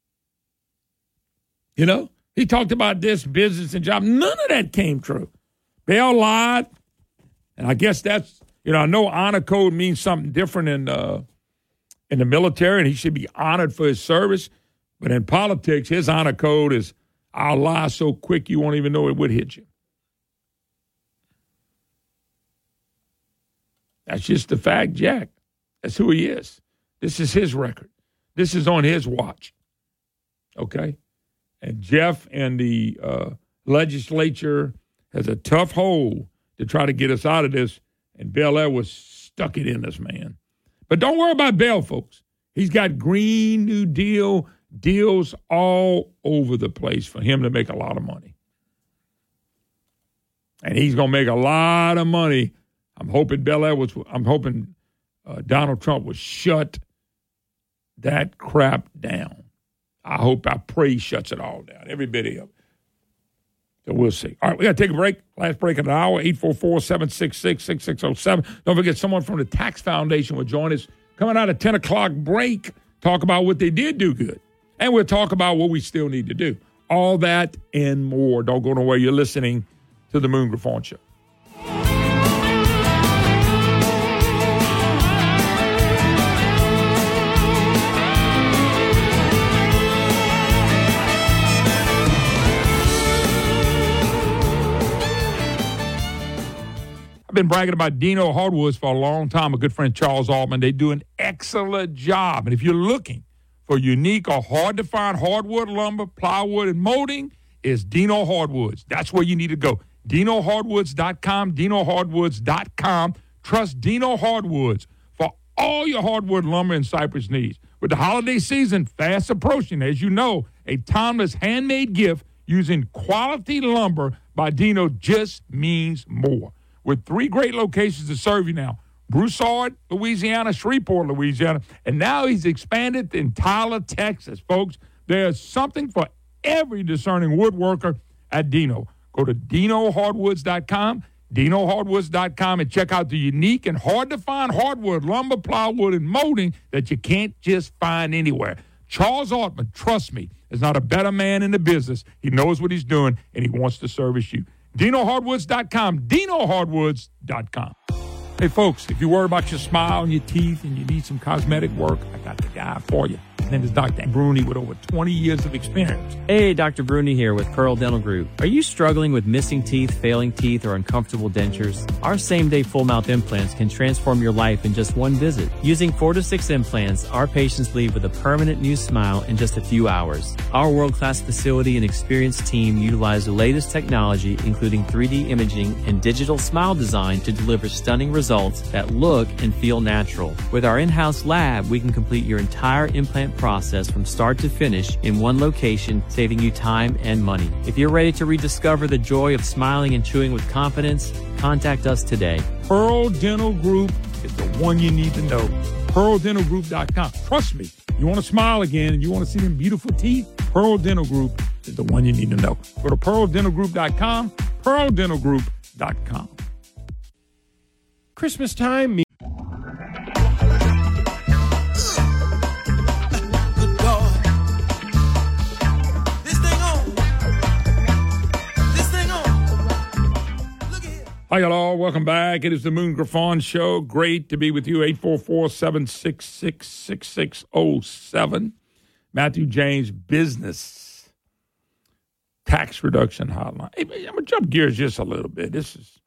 You know? He talked about this business and job. None of that came true. Bell lied. And I guess that's, I know honor code means something different in the military, and he should be honored for his service. But in politics, his honor code is, I'll lie so quick you won't even know it would hit you. That's just the fact, Jack. That's who he is. This is his record. This is on his watch. Okay? And Jeff and the legislature has a tough hole to try to get us out of this, and Bel Air was stuck it in us, man. But don't worry about Bell, folks. He's got Green New Deal deals all over the place for him to make a lot of money. And he's going to make a lot of money. I'm hoping Donald Trump will shut that crap down. I pray he shuts it all down, every bit of it. So we'll see. All right, we got to take a break. Last break of an hour, 844-766-6607. Don't forget, someone from the Tax Foundation will join us coming out of 10 o'clock break, talk about what they did do good. And we'll talk about what we still need to do. All that and more. Don't go nowhere. You're listening to The Moon Griffon Show. I've been bragging about Dino Hardwoods for a long time. A good friend, Charles Altman. They do an excellent job. And if you're looking for unique or hard-to-find hardwood lumber, plywood, and molding, it's Dino Hardwoods. That's where you need to go. DinoHardwoods.com, DinoHardwoods.com. Trust Dino Hardwoods for all your hardwood lumber and cypress needs. With the holiday season fast approaching, as you know, a timeless handmade gift using quality lumber by Dino just means more. With 3 great locations to serve you now, Broussard, Louisiana, Shreveport, Louisiana, and now he's expanded in Tyler, Texas. Folks, there's something for every discerning woodworker at Dino. Go to DinoHardwoods.com, DinoHardwoods.com, and check out the unique and hard-to-find hardwood, lumber, plywood, and molding that you can't just find anywhere. Charles Altman, trust me, is not a better man in the business. He knows what he's doing, and he wants to service you. DinoHardwoods.com, DinoHardwoods.com. Hey, folks, if you worry about your smile and your teeth and you need some cosmetic work, I got the guy for you. His name is Dr. Bruni with over 20 years of experience. Hey, Dr. Bruni here with Pearl Dental Group. Are you struggling with missing teeth, failing teeth, or uncomfortable dentures? Our same-day full-mouth implants can transform your life in just one visit. Using 4 to 6 implants, our patients leave with a permanent new smile in just a few hours. Our world-class facility and experienced team utilize the latest technology, including 3D imaging and digital smile design to deliver stunning results that look and feel natural. With our in-house lab, we can complete your entire implant process from start to finish in one location, saving you time and money. If you're ready to rediscover the joy of smiling and chewing with confidence, contact us today. Pearl Dental Group is the one you need to know. PearlDentalGroup.com. Trust me, you want to smile again and you want to see them beautiful teeth? Pearl Dental Group is the one you need to know. Go to PearlDentalGroup.com, PearlDentalGroup.com. Christmas time. Hi, y'all. Welcome back. It is the Moon Griffon Show. Great to be with you. 844-766-6607. Matthew James Business Tax Reduction Hotline. Hey, I'm going to jump gears just a little bit. This is,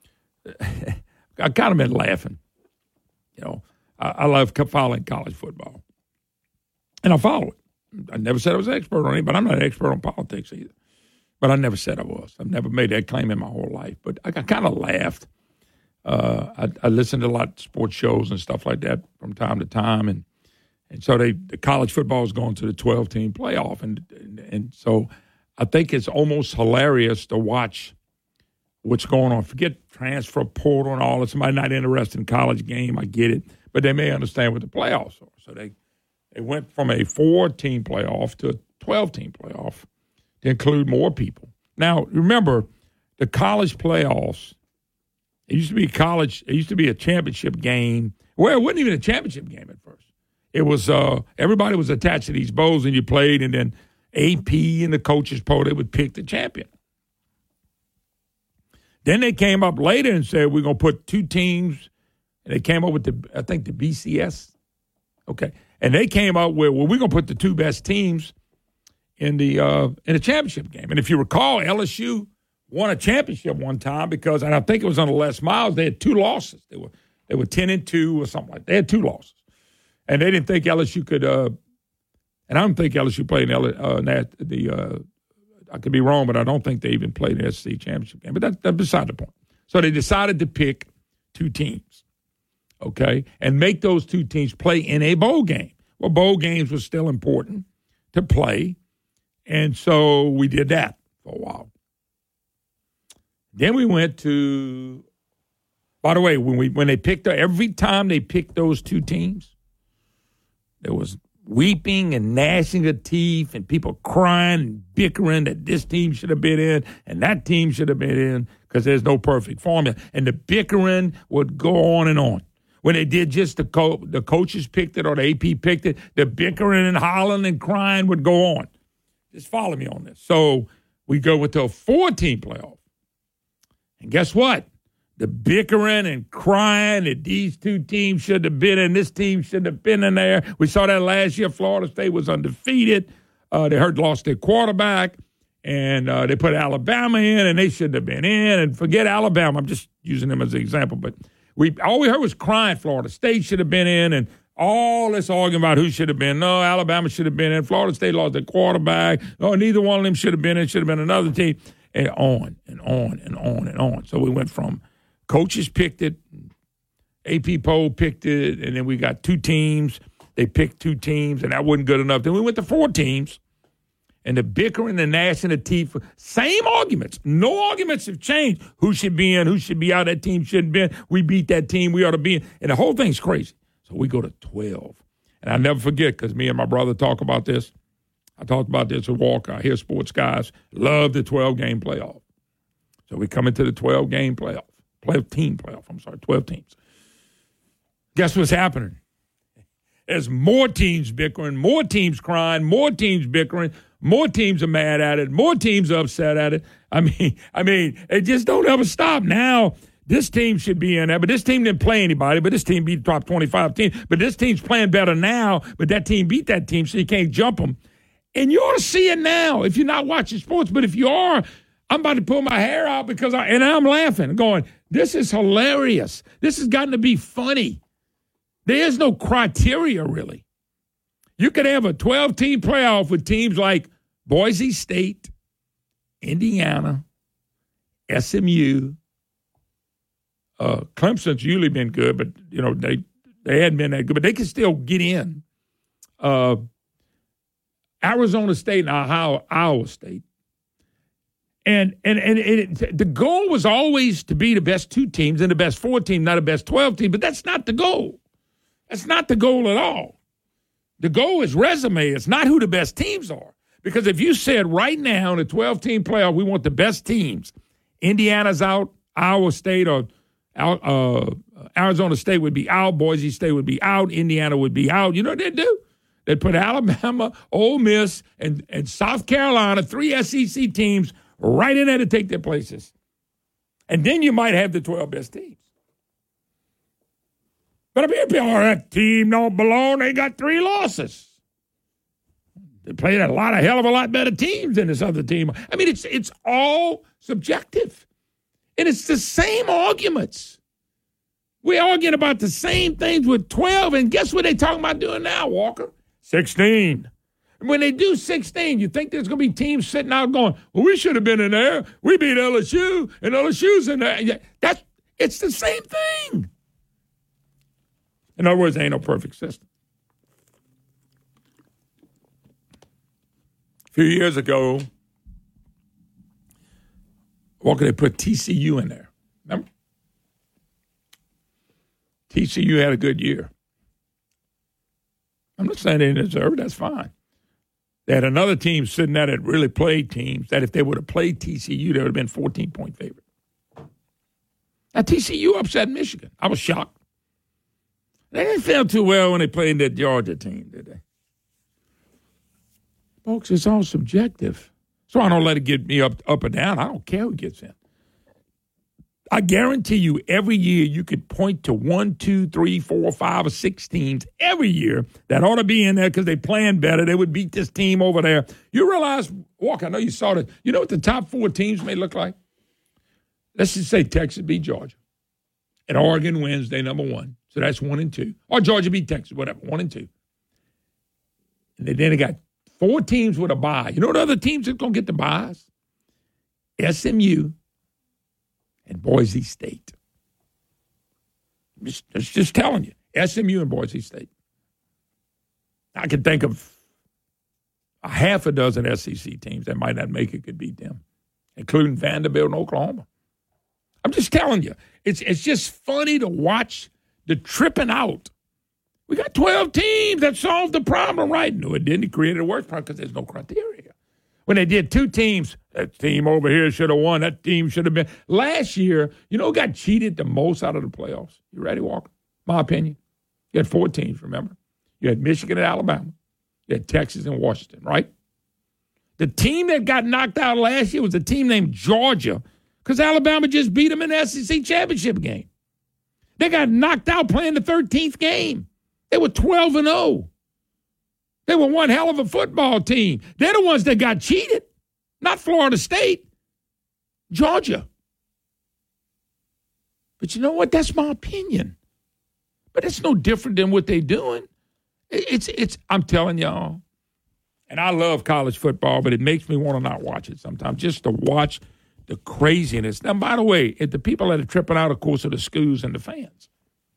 I kind of been laughing. You know, I love following college football. And I follow it. I never said I was an expert on it, but I'm not an expert on politics either. But I never said I was. I've never made that claim in my whole life. But I kind of laughed. I listened to a lot of sports shows and stuff like that from time to time. And so the college football is going to the 12-team playoff. And so I think it's almost hilarious to watch what's going on. Forget transfer portal and all that. Somebody not interested in college game, I get it. But they may understand what the playoffs are. So they went from a 4-team playoff to a 12-team playoff to include more people. Now, remember, the college playoffs, it used to be a championship game. Well, it wasn't even a championship game at first. It was everybody was attached to these bowls, and you played, and then AP and the coaches poll, they would pick the champion. Then they came up later and said, we're going to put 2 teams, and they came up with the BCS. Okay. And they came up with, we're going to put the 2 best teams in the championship game. And if you recall, LSU won a championship one time because, and I think it was under Les Miles, they had 2 losses. They were 10-2 or something like that. They had 2 losses. And they didn't think LSU could, and I don't think LSU played in I could be wrong, but I don't think they even played the SEC championship game. But that's beside the point. So they decided to pick 2 teams, okay, and make those 2 teams play in a bowl game. Well, bowl games were still important to play. And so we did that for a while. Then we went to, by the way, when they picked, every time they picked those 2 teams, there was weeping and gnashing of teeth and people crying and bickering that this team should have been in and that team should have been in because there's no perfect formula. And the bickering would go on and on. When they did just the coaches picked it or the AP picked it, the bickering and hollering and crying would go on. Just follow me on this. So we go with the 4-team playoff. And guess what? The bickering and crying that these 2 teams should have been in, this team should have been in there. We saw that last year. Florida State was undefeated. They lost their quarterback, and they put Alabama in, and they shouldn't have been in. And forget Alabama. I'm just using them as an example. But all we heard was crying. Florida State should have been in, and all this arguing about who should have been. No, Alabama should have been in. Florida State lost their quarterback. Oh, neither one of them should have been in. It should have been another team. And on and on and on and on. So we went from coaches picked it, AP poll picked it, and then we got 2 teams. They picked 2 teams, and that wasn't good enough. Then we went to 4 teams, and the bickering, the gnashing of teeth, same arguments. No arguments have changed. Who should be in, who should be out, that team shouldn't be in. We beat that team, we ought to be in. And the whole thing's crazy. So we go to 12. And I'll never forget, because me and my brother talk about this. I talked about this with Walker. I hear sports guys love the 12-game playoff. So we come into the 12-game playoff. 12-team playoff, 12 teams. Guess what's happening? There's more teams bickering, more teams crying, more teams bickering, more teams are mad at it, more teams are upset at it. I mean, it just don't ever stop. Now this team should be in there, but this team didn't play anybody, but this team beat the top 25 team. But this team's playing better now, but that team beat that team, so you can't jump them. And you ought to see it now if you're not watching sports. But if you are, I'm about to pull my hair out because I'm laughing, going, this is hilarious. This has gotten to be funny. There is no criteria, really. You could have a 12-team playoff with teams like Boise State, Indiana, SMU. Clemson's usually been good, but, they hadn't been that good. But they can still get in. Arizona State and Iowa State. And the goal was always to be the best 2 teams and the best 4 team, not the best 12 team. But that's not the goal. That's not the goal at all. The goal is resume. It's not who the best teams are. Because if you said right now in a 12-team playoff, we want the best teams, Indiana's out, Iowa State or Arizona State would be out, Boise State would be out, Indiana would be out. You know what they'd do? They'd put Alabama, Ole Miss, and South Carolina, 3 SEC teams, right in there to take their places. And then you might have the 12 best teams. But if people that team don't belong, they got 3 losses. They played a hell of a lot better teams than this other team. I mean, it's all subjective. And it's the same arguments. We're arguing about the same things with 12, and guess what they're talking about doing now, Walker? 16. And when they do 16, you think there's going to be teams sitting out going, well, we should have been in there. We beat LSU, and LSU's in there. It's the same thing. In other words, there ain't no perfect system. A few years ago, Walker, they put TCU in there. Remember? TCU had a good year. I'm not saying they didn't deserve it. That's fine. They had another team sitting there that really played teams that if they would have played TCU, they would have been 14-point favorite. Now, TCU upset Michigan. I was shocked. They didn't feel too well when they played that Georgia team, did they? Folks, it's all subjective. So I don't let it get me up or down. I don't care who gets in. I guarantee you every year you could point to 1, 2, 3, 4, 5, or 6 teams every year that ought to be in there because they're playing better. They would beat this team over there. You realize, Walker, I know you saw it. You know what the top 4 teams may look like? Let's just say Texas beat Georgia. And Oregon wins, they number 1. So that's 1 and 2. Or Georgia beat Texas, whatever, 1 and 2. And then they got 4 teams with a bye. You know what other teams are going to get the byes? SMU and Boise State. Just telling you, SMU and Boise State. I can think of a half a dozen SEC teams that might not make it could beat them, including Vanderbilt and Oklahoma. I'm just telling you, it's just funny to watch the tripping out. We got 12 teams that solved the problem, right? No, it didn't. It created a worse problem because there's no criteria. When they did 2 teams, that team over here should have won. That team should have been. Last year, you know who got cheated the most out of the playoffs? You ready, Walker? My opinion. You had 4 teams, remember? You had Michigan and Alabama. You had Texas and Washington, right? The team that got knocked out last year was a team named Georgia because Alabama just beat them in the SEC championship game. They got knocked out playing the 13th game. They were 12-0. They were one hell of a football team. They're the ones that got cheated, not Florida State, Georgia. But you know what? That's my opinion. But it's no different than what they're doing. It's. I'm telling y'all, and I love college football, but it makes me want to not watch it sometimes, just to watch the craziness. Now, by the way, the people that are tripping out, of course, are the schools and the fans.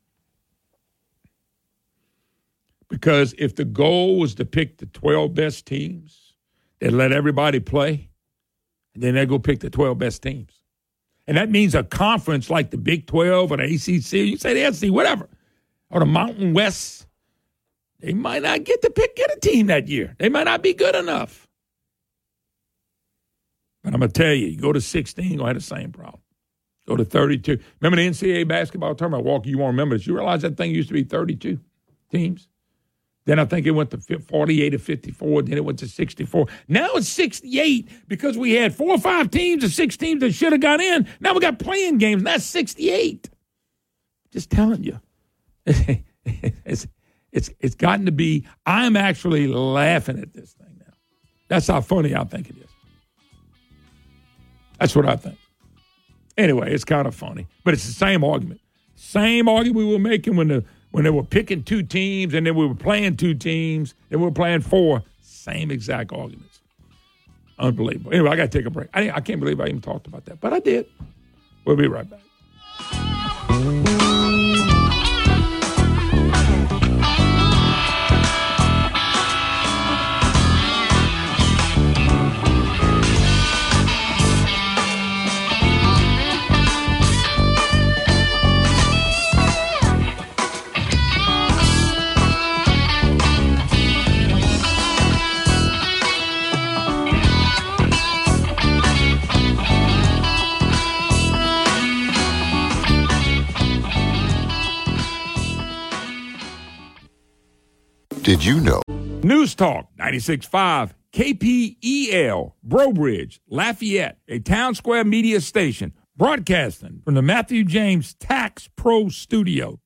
Because if the goal was to pick the 12 best teams, they'd let everybody play, and then they'd go pick the 12 best teams. And that means a conference like the Big 12 or the ACC, you say the SEC, whatever, or the Mountain West, they might not get a team that year. They might not be good enough. But I'm going to tell you, you go to 16, you're going to have the same problem. Go to 32. Remember the NCAA basketball tournament? Walker, you won't remember this. You realize that thing used to be 32 teams? Then I think it went to 48 or 54. Then it went to 64. Now it's 68 because we had 4 or 5 teams or 6 teams that should have got in. Now we got playing games. That's 68. Just telling you. It's gotten to be, I'm actually laughing at this thing now. That's how funny I think it is. That's what I think. Anyway, it's kind of funny. But it's the same argument. Same argument we were making when they were picking 2 teams and then we were playing 2 teams and we were playing 4. Same exact arguments. Unbelievable. Anyway, I got to take a break. I can't believe I even talked about that, but I did. We'll be right back. Did you know? News Talk 96.5 KPEL, Brobridge, Lafayette, a Town Square media station, broadcasting from the Matthew James Tax Pro Studio.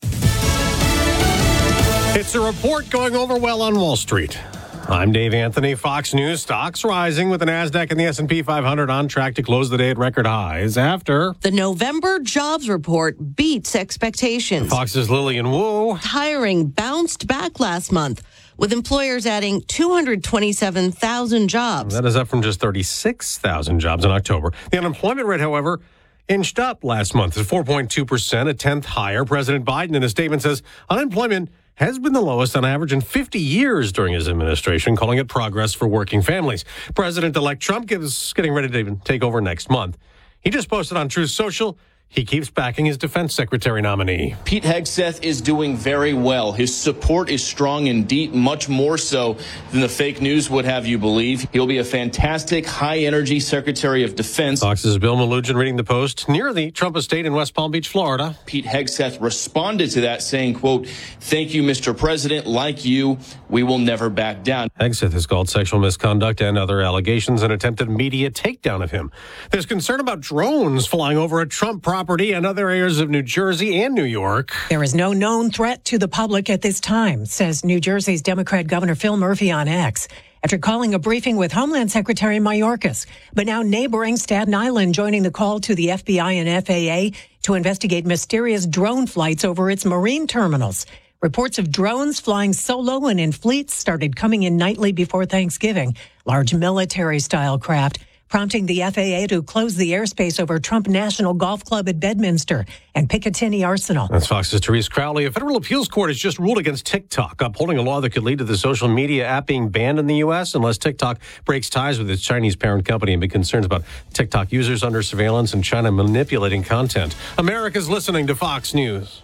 It's a report going over well on Wall Street. I'm Dave Anthony, Fox News. Stocks rising with the NASDAQ and the S&P 500 on track to close the day at record highs after the November jobs report beats expectations. Fox's Lillian Wu. Hiring bounced back last month, with employers adding 227,000 jobs. That is up from just 36,000 jobs in October. The unemployment rate, however, inched up last month to 4.2%, a tenth higher. President Biden in a statement says unemployment has been the lowest on average in 50 years during his administration, calling it progress for working families. President-elect Trump is getting ready to take over next month. He just posted on Truth Social he keeps backing his defense secretary nominee. Pete Hegseth is doing very well. His support is strong and deep, much more so than the fake news would have you believe. He'll be a fantastic, high-energy Secretary of Defense. Fox's Bill Malugin reading the Post near the Trump estate in West Palm Beach, Florida. Pete Hegseth responded to that saying, quote, "Thank you, Mr. President. Like you, we will never back down." Hegseth has called sexual misconduct and other allegations an attempted media takedown of him. There's concern about drones flying over a Trump property and other areas of New Jersey and New York. There is no known threat to the public at this time, says New Jersey's Democrat Governor Phil Murphy on X, after calling a briefing with Homeland Secretary Mayorkas. But now neighboring Staten Island joining the call to the FBI and FAA to investigate mysterious drone flights over its marine terminals. Reports of drones flying solo and in fleets started coming in nightly before Thanksgiving. Large military-style craft, prompting the FAA to close the airspace over Trump National Golf Club at Bedminster and Picatinny Arsenal. That's Fox's Therese Crowley. A federal appeals court has just ruled against TikTok, upholding a law that could lead to the social media app being banned in the U.S. unless TikTok breaks ties with its Chinese parent company amid concerns about TikTok users under surveillance and China manipulating content. America's listening to Fox News.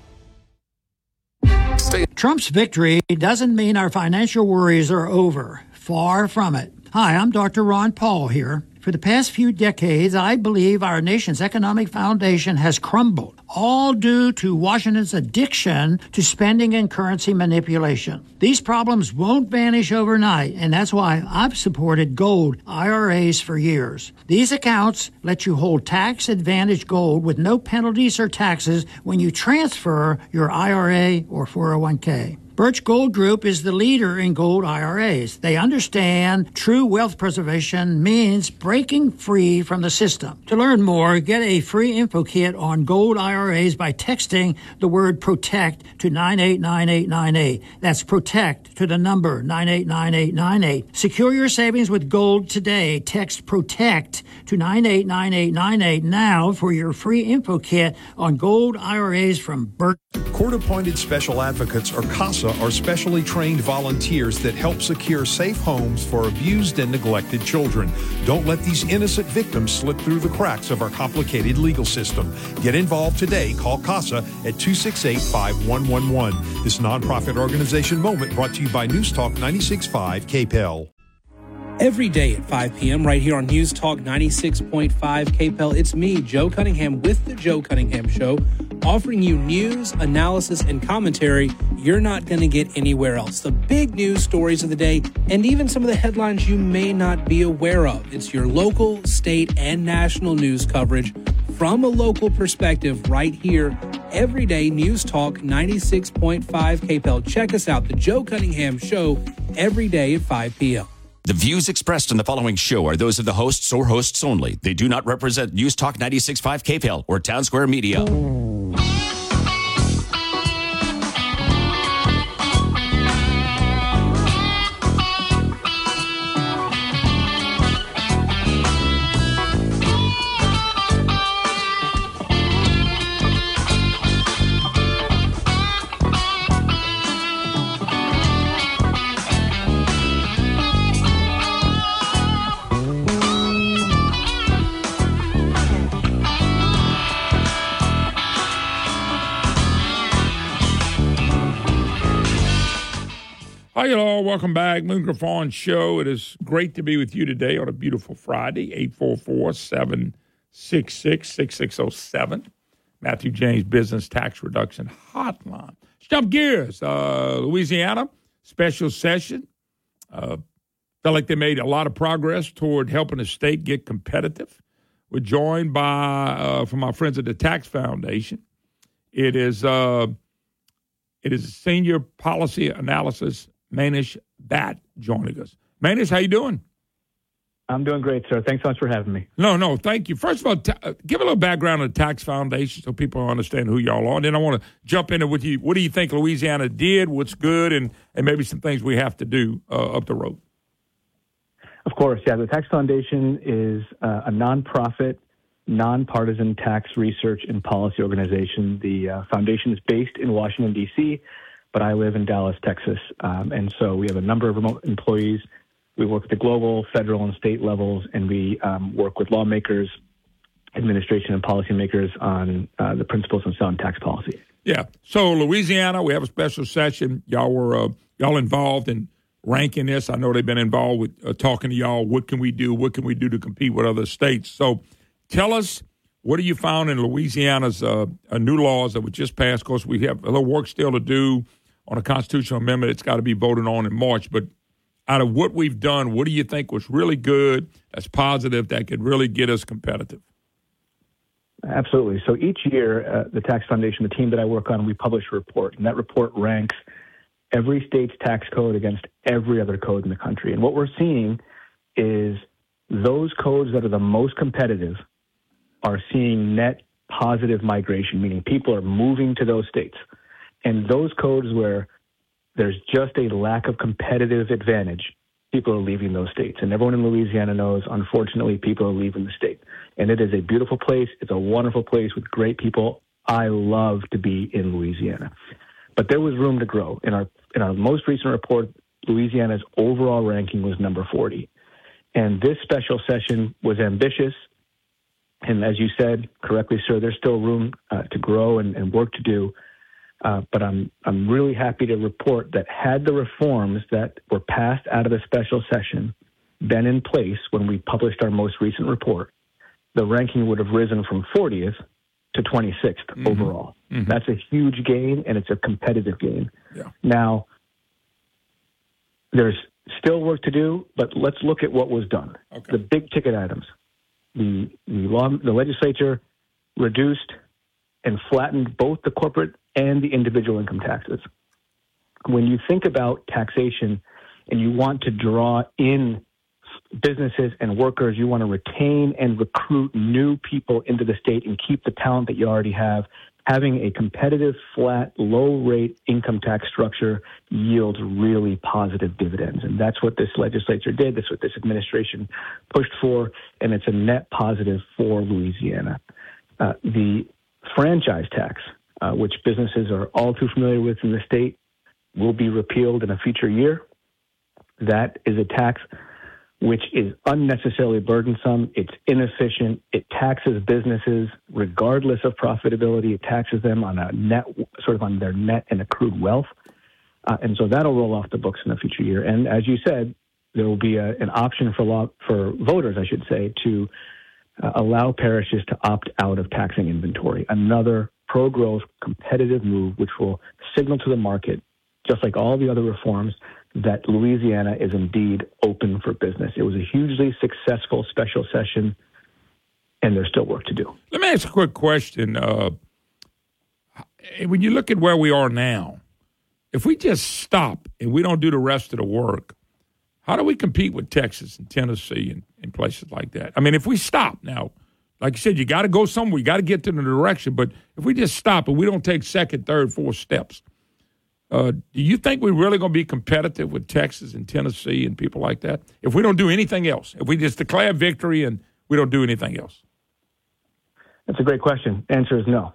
Trump's victory doesn't mean our financial worries are over. Far from it. Hi, I'm Dr. Ron Paul here. For the past few decades, I believe our nation's economic foundation has crumbled, all due to Washington's addiction to spending and currency manipulation. These problems won't vanish overnight, and that's why I've supported gold IRAs for years. These accounts let you hold tax-advantaged gold with no penalties or taxes when you transfer your IRA or 401k. Birch Gold Group is the leader in gold IRAs. They understand true wealth preservation means breaking free from the system. To learn more, get a free info kit on gold IRAs by texting the word PROTECT to 989898. That's PROTECT to the number 989898. Secure your savings with gold today. Text PROTECT to 989898 now for your free info kit on gold IRAs from Birch. Court-appointed special advocates, or CASA, are specially trained volunteers that help secure safe homes for abused and neglected children. Don't let these innocent victims slip through the cracks of our complicated legal system. Get involved today. Call CASA at 268-5111. This nonprofit organization moment brought to you by News Talk 96.5 KPEL. Every day at 5 p.m. right here on News Talk 96.5 KPEL, it's me, Joe Cunningham, with The Joe Cunningham Show, offering you news, analysis, and commentary you're not going to get anywhere else. The big news stories of the day and even some of the headlines you may not be aware of. It's your local, state, and national news coverage from a local perspective right here. Everyday News Talk 96.5 KPEL. Check us out, The Joe Cunningham Show, every day at 5 p.m. The views expressed in the following show are those of the hosts or hosts only. They do not represent News Talk 96.5 KPEL or Town Square Media. Hi, all. Welcome back. Moon Griffon Show. It is great to be with you today on a beautiful Friday, 844-766-6607. Matthew James Business Tax Reduction Hotline. Let's jump gears. Louisiana, special session. Felt like they made a lot of progress toward helping the state get competitive. We're joined by, from our friends at the Tax Foundation. It is a senior policy analysis Manish Bhatt joining us. Manish, how you doing? I'm doing great, sir. Thanks so much for having me. No, thank you. First of all, give a little background on the Tax Foundation so people understand who y'all are. And then I want to jump into what do you think Louisiana did, what's good, and maybe some things we have to do up the road. Of course, yeah. The Tax Foundation is a nonprofit, nonpartisan tax research and policy organization. The foundation is based in Washington, D.C., but I live in Dallas, Texas. And so we have a number of remote employees. We work at the global, federal, and state levels, and we work with lawmakers, administration, and policymakers on the principles of sound tax policy. Yeah. So Louisiana, we have a special session. Y'all were involved in ranking this. I know they've been involved with talking to y'all. What can we do? What can we do to compete with other states? So tell us, what have you found in Louisiana's new laws that were just passed? Of course, we have a little work still to do on a constitutional amendment. It's got to be voted on in March. But out of what we've done, what do you think was really good, that's positive, that could really get us competitive? Absolutely. So each year, the Tax Foundation, the team that I work on, we publish a report, and that report ranks every state's tax code against every other code in the country. And what we're seeing is those codes that are the most competitive are seeing net positive migration, meaning people are moving to those states. And those codes where there's just a lack of competitive advantage, people are leaving those states. And everyone in Louisiana knows, unfortunately, people are leaving the state. And it is a beautiful place. It's a wonderful place with great people. I love to be in Louisiana. But there was room to grow. In our most recent report, Louisiana's overall ranking was number 40. And this special session was ambitious. And as you said correctly, sir, there's still room to grow and work to do. But I'm really happy to report that had the reforms that were passed out of the special session been in place when we published our most recent report, the ranking would have risen from 40th to 26th overall. Mm-hmm. That's a huge gain, and it's a competitive gain. Yeah. Now, there's still work to do, but let's look at what was done. Okay. The big ticket items. The legislature reduced and flattened both the corporate and the individual income taxes. When you think about taxation and you want to draw in businesses and workers, you want to retain and recruit new people into the state and keep the talent that you already have, having a competitive, flat, low-rate income tax structure yields really positive dividends. And that's what this legislature did. That's what this administration pushed for, and it's a net positive for Louisiana. The franchise tax, which businesses are all too familiar with in the state, will be repealed in a future year. That is a tax which is unnecessarily burdensome. It's inefficient. It taxes businesses regardless of profitability. It taxes them on a net, sort of on their net and accrued wealth. And so that'll roll off the books in a future year. And as you said, there will be an option for voters, I should say, to allow parishes to opt out of taxing inventory. Another pro-growth competitive move, which will signal to the market just like all the other reforms, that Louisiana is indeed open for business. It was a hugely successful special session, and there's still work to do. Let me ask a quick question. When you look at where we are now, if we just stop and we don't do the rest of the work, how do we compete with Texas and Tennessee and places like that? I mean, if we stop now, like you said, you got to go somewhere. You got to get to the direction. But if we just stop and we don't take second, third, fourth steps, do you think we're really going to be competitive with Texas and Tennessee and people like that if we don't do anything else? If we just declare victory and we don't do anything else? That's a great question. Answer is no.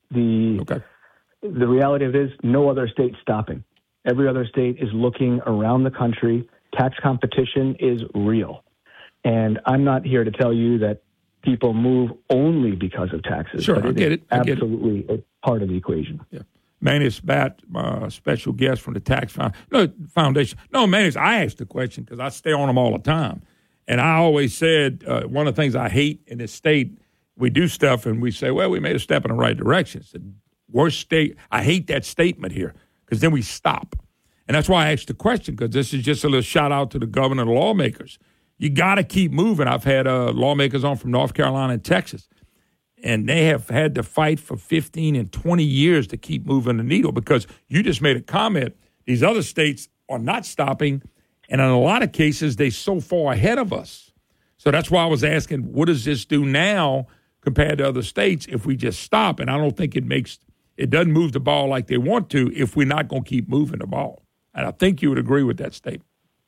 The reality of it is no other state's stopping. Every other state is looking around the country. Tax competition is real. And I'm not here to tell you that people move only because of taxes. Sure, but I get it. Absolutely a part of the equation. Yeah. Manus Batt, special guest from the Tax Foundation. No, Manus, I asked the question because I stay on them all the time. And I always said one of the things I hate in this state, we do stuff and we say, well, we made a step in the right direction. It's the worst state. I hate that statement here because then we stop. And that's why I asked the question, because this is just a little shout out to the governor and the lawmakers. You got to keep moving. I've had lawmakers on from North Carolina and Texas, and they have had to fight for 15 and 20 years to keep moving the needle because you just made a comment. These other states are not stopping, and in a lot of cases, they're so far ahead of us. So that's why I was asking, what does this do now compared to other states if we just stop? And I don't think it doesn't move the ball like they want to if we're not going to keep moving the ball. And I think you would agree with that statement.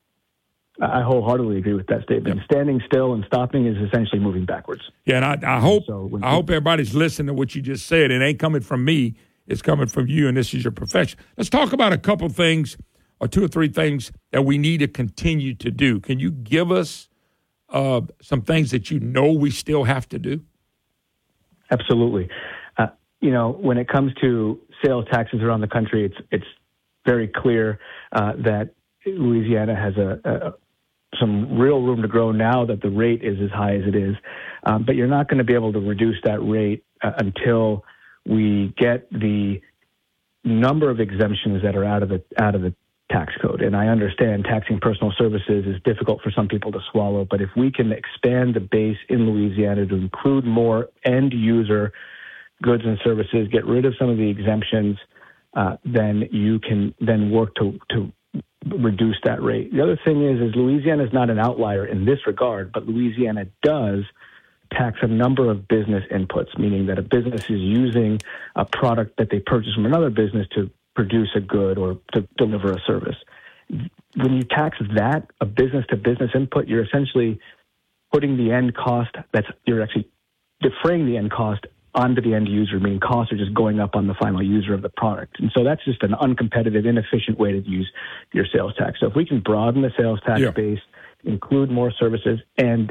I wholeheartily agree with that statement. Yep. Standing still and stopping is essentially moving backwards. Yeah, and I hope everybody's listening to what you just said. It ain't coming from me. It's coming from you, and this is your profession. Let's talk about a couple things or two or three things that we need to continue to do. Can you give us some things that you know we still have to do? Absolutely. When it comes to sales taxes around the country, it's very clear that Louisiana has some real room to grow now that the rate is as high as it is. But you're not going to be able to reduce that rate until we get the number of exemptions that are out of the tax code. And I understand taxing personal services is difficult for some people to swallow, but if we can expand the base in Louisiana to include more end user goods and services, get rid of some of the exemptions, then you can then work to reduce that rate. The other thing is Louisiana is not an outlier in this regard, but Louisiana does tax a number of business inputs, meaning that a business is using a product that they purchase from another business to produce a good or to deliver a service. When you tax that, a business-to-business input, you're essentially putting the end cost, you're actually defraying the end cost onto the end user, meaning costs are just going up on the final user of the product. And so that's just an uncompetitive, inefficient way to use your sales tax. So if we can broaden the sales tax base, include more services, and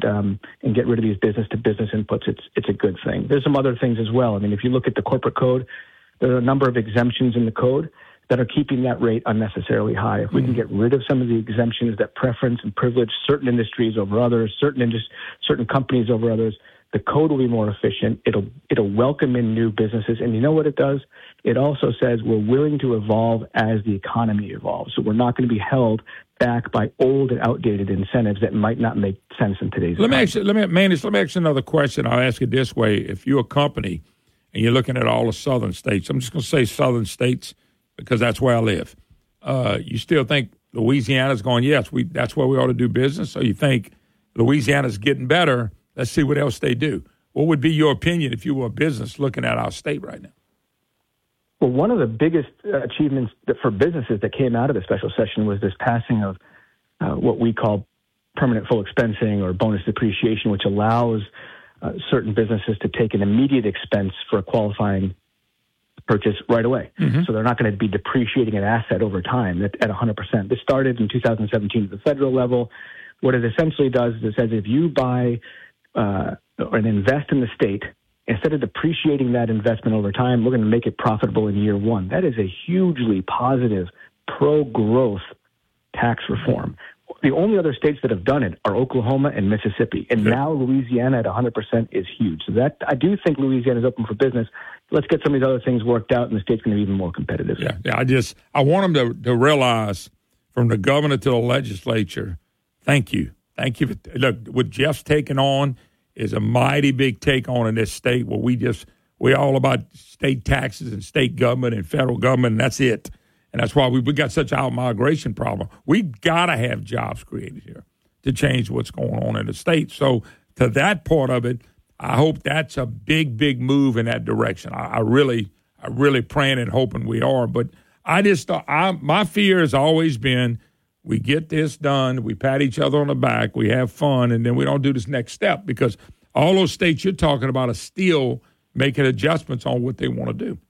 get rid of these business-to-business inputs, it's a good thing. There's some other things as well. I mean, if you look at the corporate code, there are a number of exemptions in the code that are keeping that rate unnecessarily high. If we can get rid of some of the exemptions that preference and privilege certain industries over others, certain companies over others, the code will be more efficient. It'll welcome in new businesses. And you know what it does? It also says we're willing to evolve as the economy evolves. So we're not going to be held back by old and outdated incentives that might not make sense in today's economy. Let me ask you another question. I'll ask it this way. If you're a company and you're looking at all the southern states, I'm just going to say southern states because that's where I live. You still think Louisiana's going, yes, that's where we ought to do business? Or you think Louisiana's getting better? Let's see what else they do. What would be your opinion if you were a business looking at our state right now? Well, one of the biggest achievements for businesses that came out of the special session was this passing of what we call permanent full expensing or bonus depreciation, which allows certain businesses to take an immediate expense for a qualifying purchase right away. Mm-hmm. So they're not going to be depreciating an asset over time at 100%. This started in 2017 at the federal level. What it essentially does is it says if you buy and invest in the state, instead of depreciating that investment over time, we're going to make it profitable in year one. That is a hugely positive, pro-growth tax reform. The only other states that have done it are Oklahoma and Mississippi, and now Louisiana at 100% is huge. So that I do think Louisiana is open for business. Let's get some of these other things worked out, and the state's going to be even more competitive. Yeah. I want them to realize, from the governor to the legislature, thank you. Look, what Jeff's taking on is a mighty big take on in this state where we're all about state taxes and state government and federal government, and that's it. And that's why we got such an out-migration problem. We got to have jobs created here to change what's going on in the state. So to that part of it, I hope that's a big, big move in that direction. I really praying and hoping we are. But my fear has always been we get this done, we pat each other on the back, we have fun, and then we don't do this next step because all those states you're talking about are still making adjustments on what they want to do.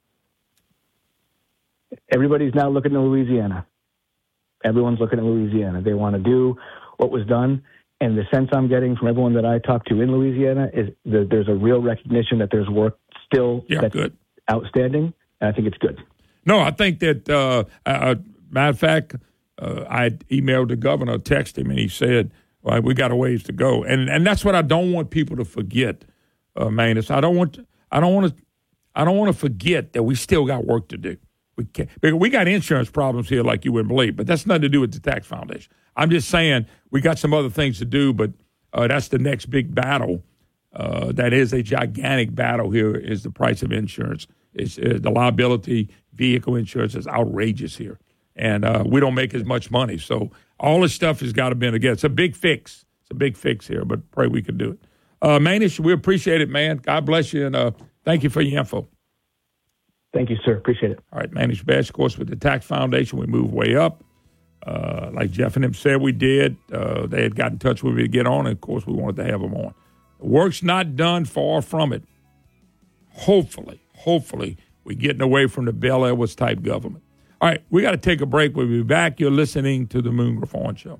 Everybody's now looking at Louisiana. Everyone's looking at Louisiana. They want to do what was done. And the sense I'm getting from everyone that I talk to in Louisiana is that there's a real recognition that there's work still that's good, outstanding. And I think it's good. No, I think that, matter of fact, I emailed the governor, texted him, and he said, well, we got a ways to go. And that's what I don't want people to forget, Manus. I don't want to forget that we still got work to do. We got insurance problems here like you wouldn't believe, but that's nothing to do with the tax foundation. I'm just saying we got some other things to do, but that's the next big battle. That is a gigantic battle here is the price of insurance. It's the liability vehicle insurance is outrageous here, and we don't make as much money. So all this stuff has got to be again. It's a big fix. It's a big fix here, but pray we can do it. Manish, we appreciate it, man. God bless you, and thank you for your info. Thank you, sir. Appreciate it. All right, Manish Best, of course, with the tax foundation, we moved way up. Like Jeff and him said we did. They had got in touch with me to get on, and, of course, we wanted to have them on. The work's not done, far from it. Hopefully, we're getting away from the Bell Edwards-type government. All right, we got to take a break. We'll be back. You're listening to the Moon Griffon Show.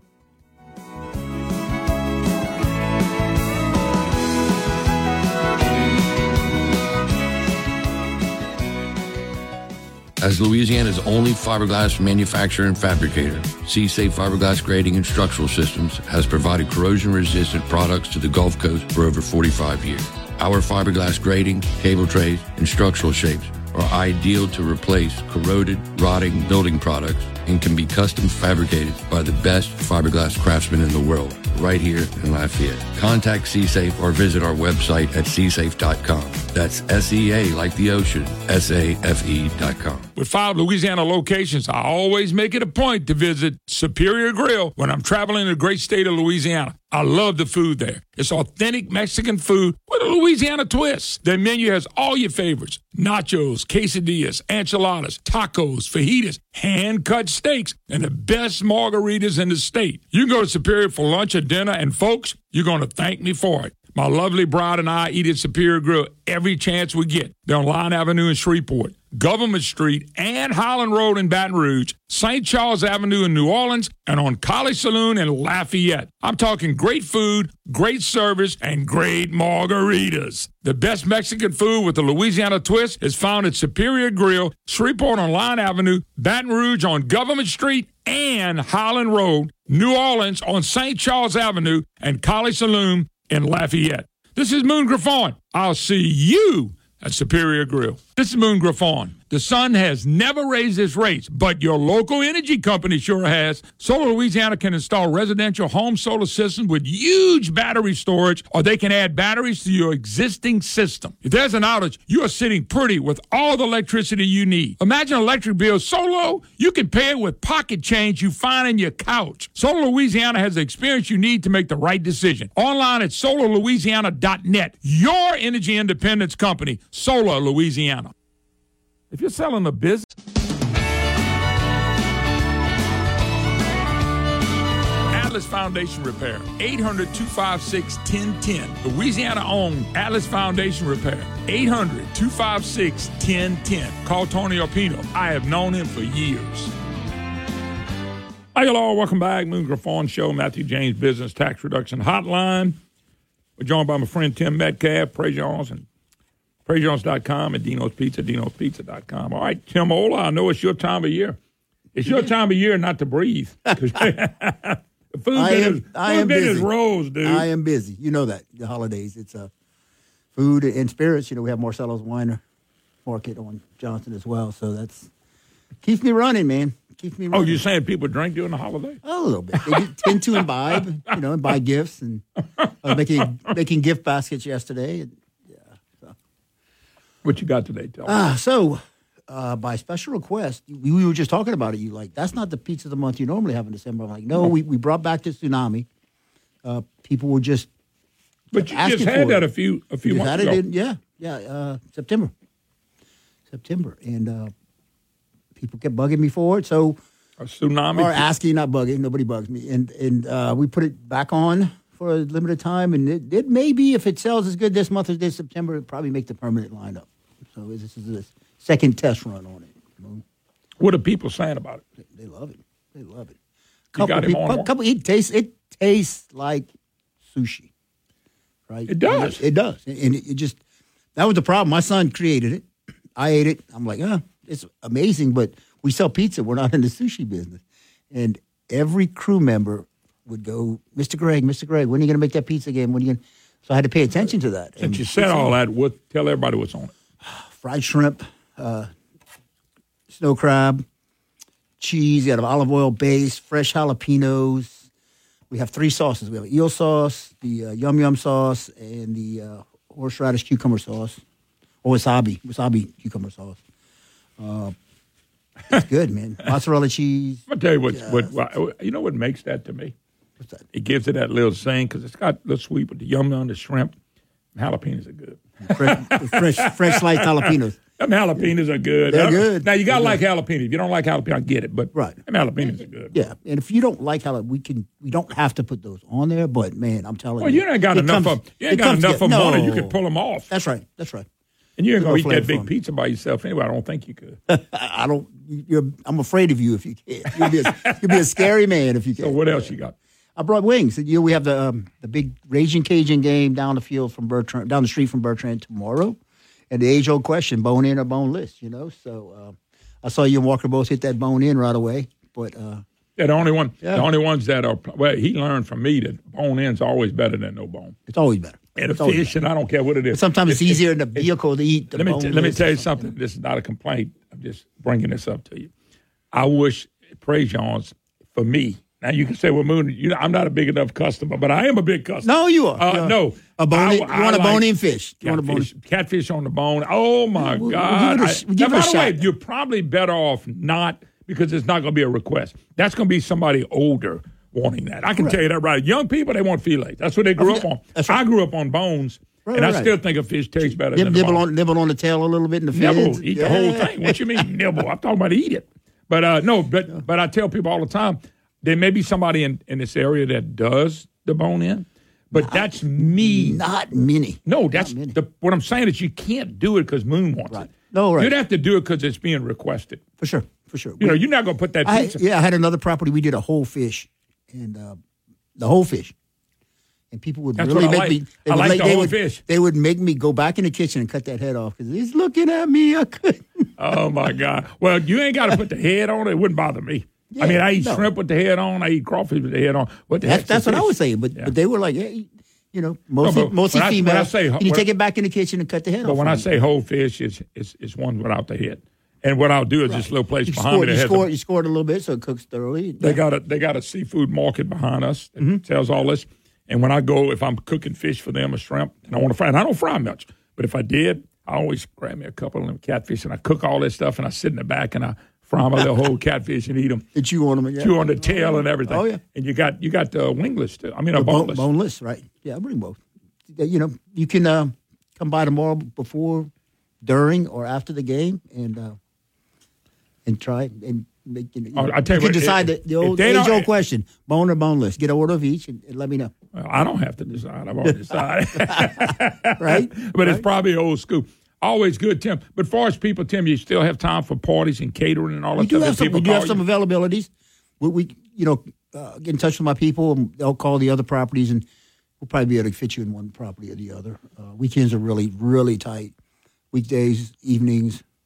As Louisiana's only fiberglass manufacturer and fabricator, C-Safe Fiberglass Grading and Structural Systems has provided corrosion-resistant products to the Gulf Coast for over 45 years. Our fiberglass grading, cable trays, and structural shapes are ideal to replace corroded, rotting building products and can be custom fabricated by the best fiberglass craftsmen in the world, right here in Lafayette. Contact C-Safe or visit our website at csafe.com. That's SEA like the ocean, SAFE.com. With 5 Louisiana locations, I always make it a point to visit Superior Grill when I'm traveling in the great state of Louisiana. I love the food there. It's authentic Mexican food with a Louisiana twist. Their menu has all your favorites: nachos, quesadillas, enchiladas, tacos, fajitas, hand-cut steaks, and the best margaritas in the state. You can go to Superior for lunch or dinner, and folks, you're going to thank me for it. My lovely bride and I eat at Superior Grill every chance we get. They're on Line Avenue in Shreveport, Government Street and Highland Road in Baton Rouge, St. Charles Avenue in New Orleans, and on College Saloon in Lafayette. I'm talking great food, great service, and great margaritas. The best Mexican food with the Louisiana twist is found at Superior Grill, Shreveport on Line Avenue, Baton Rouge on Government Street and Highland Road, New Orleans on St. Charles Avenue, and College Saloon in Lafayette. This is Moon Griffon. I'll see you at Superior Grill. This is Moon Griffon. The sun has never raised its rates, but your local energy company sure has. Solar Louisiana can install residential home solar systems with huge battery storage, or they can add batteries to your existing system. If there's an outage, you are sitting pretty with all the electricity you need. Imagine an electric bill so low, you can pay it with pocket change you find in your couch. Solar Louisiana has the experience you need to make the right decision. Online at solarlouisiana.net. Your energy independence company, Solar Louisiana. If you're selling a business, Atlas Foundation Repair, 800-256-1010. Louisiana-owned Atlas Foundation Repair, 800-256-1010. Call Tony Arpino. I have known him for years. Hi, hello. Welcome back. Moon Griffon Show, Matthew James Business Tax Reduction Hotline. We're joined by my friend Tim Metcalf, Prejeans, and PreJones.com and Dino's Pizza, Dino'sPizza.com. All right, Tim Ola, I know it's your time of year. It's your time of year not to breathe. The food business rolls, dude. I am busy. You know that. The holidays, it's food and spirits. We have Marcello's Wine Market on Johnson as well. So that's keeps me running, man. Keeps me running. Oh, you're saying people drink during the holiday? A little bit. They tend to imbibe, and buy gifts. And making gift baskets yesterday. And, so. What you got today, Tell me. By special request, we were just talking about it. You that's not the pizza of the month you normally have in December. I'm like, no, we brought back the tsunami. People were just But you just had that a few months ago. September. And people kept bugging me for it. So a tsunami? Or asking, not bugging. Nobody bugs me. And we put it back on for a limited time. And it may be, if it sells as good this month as this September, it'll probably make the permanent lineup. So this is the second test run on it. What are people saying about it? They love it. It tastes like sushi, right? It does. It does. And it just, that was the problem. My son created it. I ate it. I'm like, it's amazing, but we sell pizza. We're not in the sushi business. And every crew member would go, Mr. Greg, when are you going to make that pizza again? So I had to pay attention to that. Since you said all that, tell everybody what's on it. Fried shrimp, snow crab, cheese. You got an olive oil base, fresh jalapenos. We have 3 sauces. We have eel sauce, the yum yum sauce, and the horseradish cucumber sauce, or wasabi cucumber sauce. It's good, man. Mozzarella cheese. I'll tell you what makes that to me? What's that? It gives it that little zing because it's got a little sweet, but the yum yum, the shrimp, jalapenos are good. Fresh sliced jalapenos. Them jalapenos are good. They're good. Now, you got to like jalapenos. If you don't like jalapeno, I get it. But them jalapenos are good. Yeah, and if you don't like jalapeno, we don't have to put those on there. But, man, I'm telling you. Well, you ain't got enough of them on it. You can pull them off. That's right. And you ain't going to eat that big pizza by yourself anyway. I don't think you could. I'm afraid of you if you can't. You'll be a scary man if you can't. So what else you got? I brought wings. We have the big Raging Cajun game down the street from Bertrand tomorrow. And the age-old question, bone in or boneless, So I saw you and Walker both hit that bone in right away. But the only ones that are, he learned from me that bone in's always better than no bone. It's always better. And a fish, and I don't care what it is. Sometimes it's easier in the vehicle to eat the boneless. Let me tell you something. This is not a complaint. I'm just bringing this up to you. I wish Prejean's, for me, now you can say, well, Moon, I'm not a big enough customer, but I am a big customer. No, you are. No. You want a bone-in fish. Catfish on the bone. Oh, my God. By the way, you're probably better off not, because it's not going to be a request. That's going to be somebody older wanting that. I can tell you that right. Young people, they want filets. That's what they grew up on. Right. I grew up on bones, and I still think a fish tastes better than a bone. Nibble on the tail a little bit in the fins. Eat the whole thing. What you mean, nibble? I'm talking about eat it. But but I tell people all the time, there may be somebody in this area that does the bone in, but that's me. Not many. No, that's what I'm saying is you can't do it because Moon wants it. No, right. You'd have to do it because it's being requested. For sure. You're not going to put that pizza. I had another property. We did a whole fish, and the whole fish. And people would really make me. I like the whole fish. They would make me go back in the kitchen and cut that head off because he's looking at me. I couldn't. Oh, my God. Well, you ain't got to put the head on it. It wouldn't bother me. Yeah, I eat shrimp with the head on. I eat crawfish with the head on. That's what I was saying. But they were like, hey, mostly female. You take it back in the kitchen and cut the head off. But when I say whole fish, it's one without the head. And what I'll do is this little place behind me. You score it a little bit so it cooks thoroughly. They got a seafood market behind us that sells all this. And when I go, if I'm cooking fish for them or shrimp, and I want to fry, and I don't fry much, but if I did, I always grab me a couple of them catfish and I cook all this stuff and I sit in the back and I fry my little whole catfish and eat them. And chew on them again. Chew on the tail and everything. Oh, yeah. And you got wingless too. Boneless. Boneless, right. Yeah, I bring both. You can come by tomorrow before, during, or after the game and try and make I tell you what, decide the age-old question, bone or boneless. Get an order of each and let me know. Well, I don't have to decide. I've already decided. Right? But it's probably old school. Always good, Tim. But as far as people, Tim, you still have time for parties and catering and all that stuff? We do have some availabilities. We get in touch with my people. And they'll call the other properties, and we'll probably be able to fit you in one property or the other. Weekends are really, really tight. Weekdays, evenings,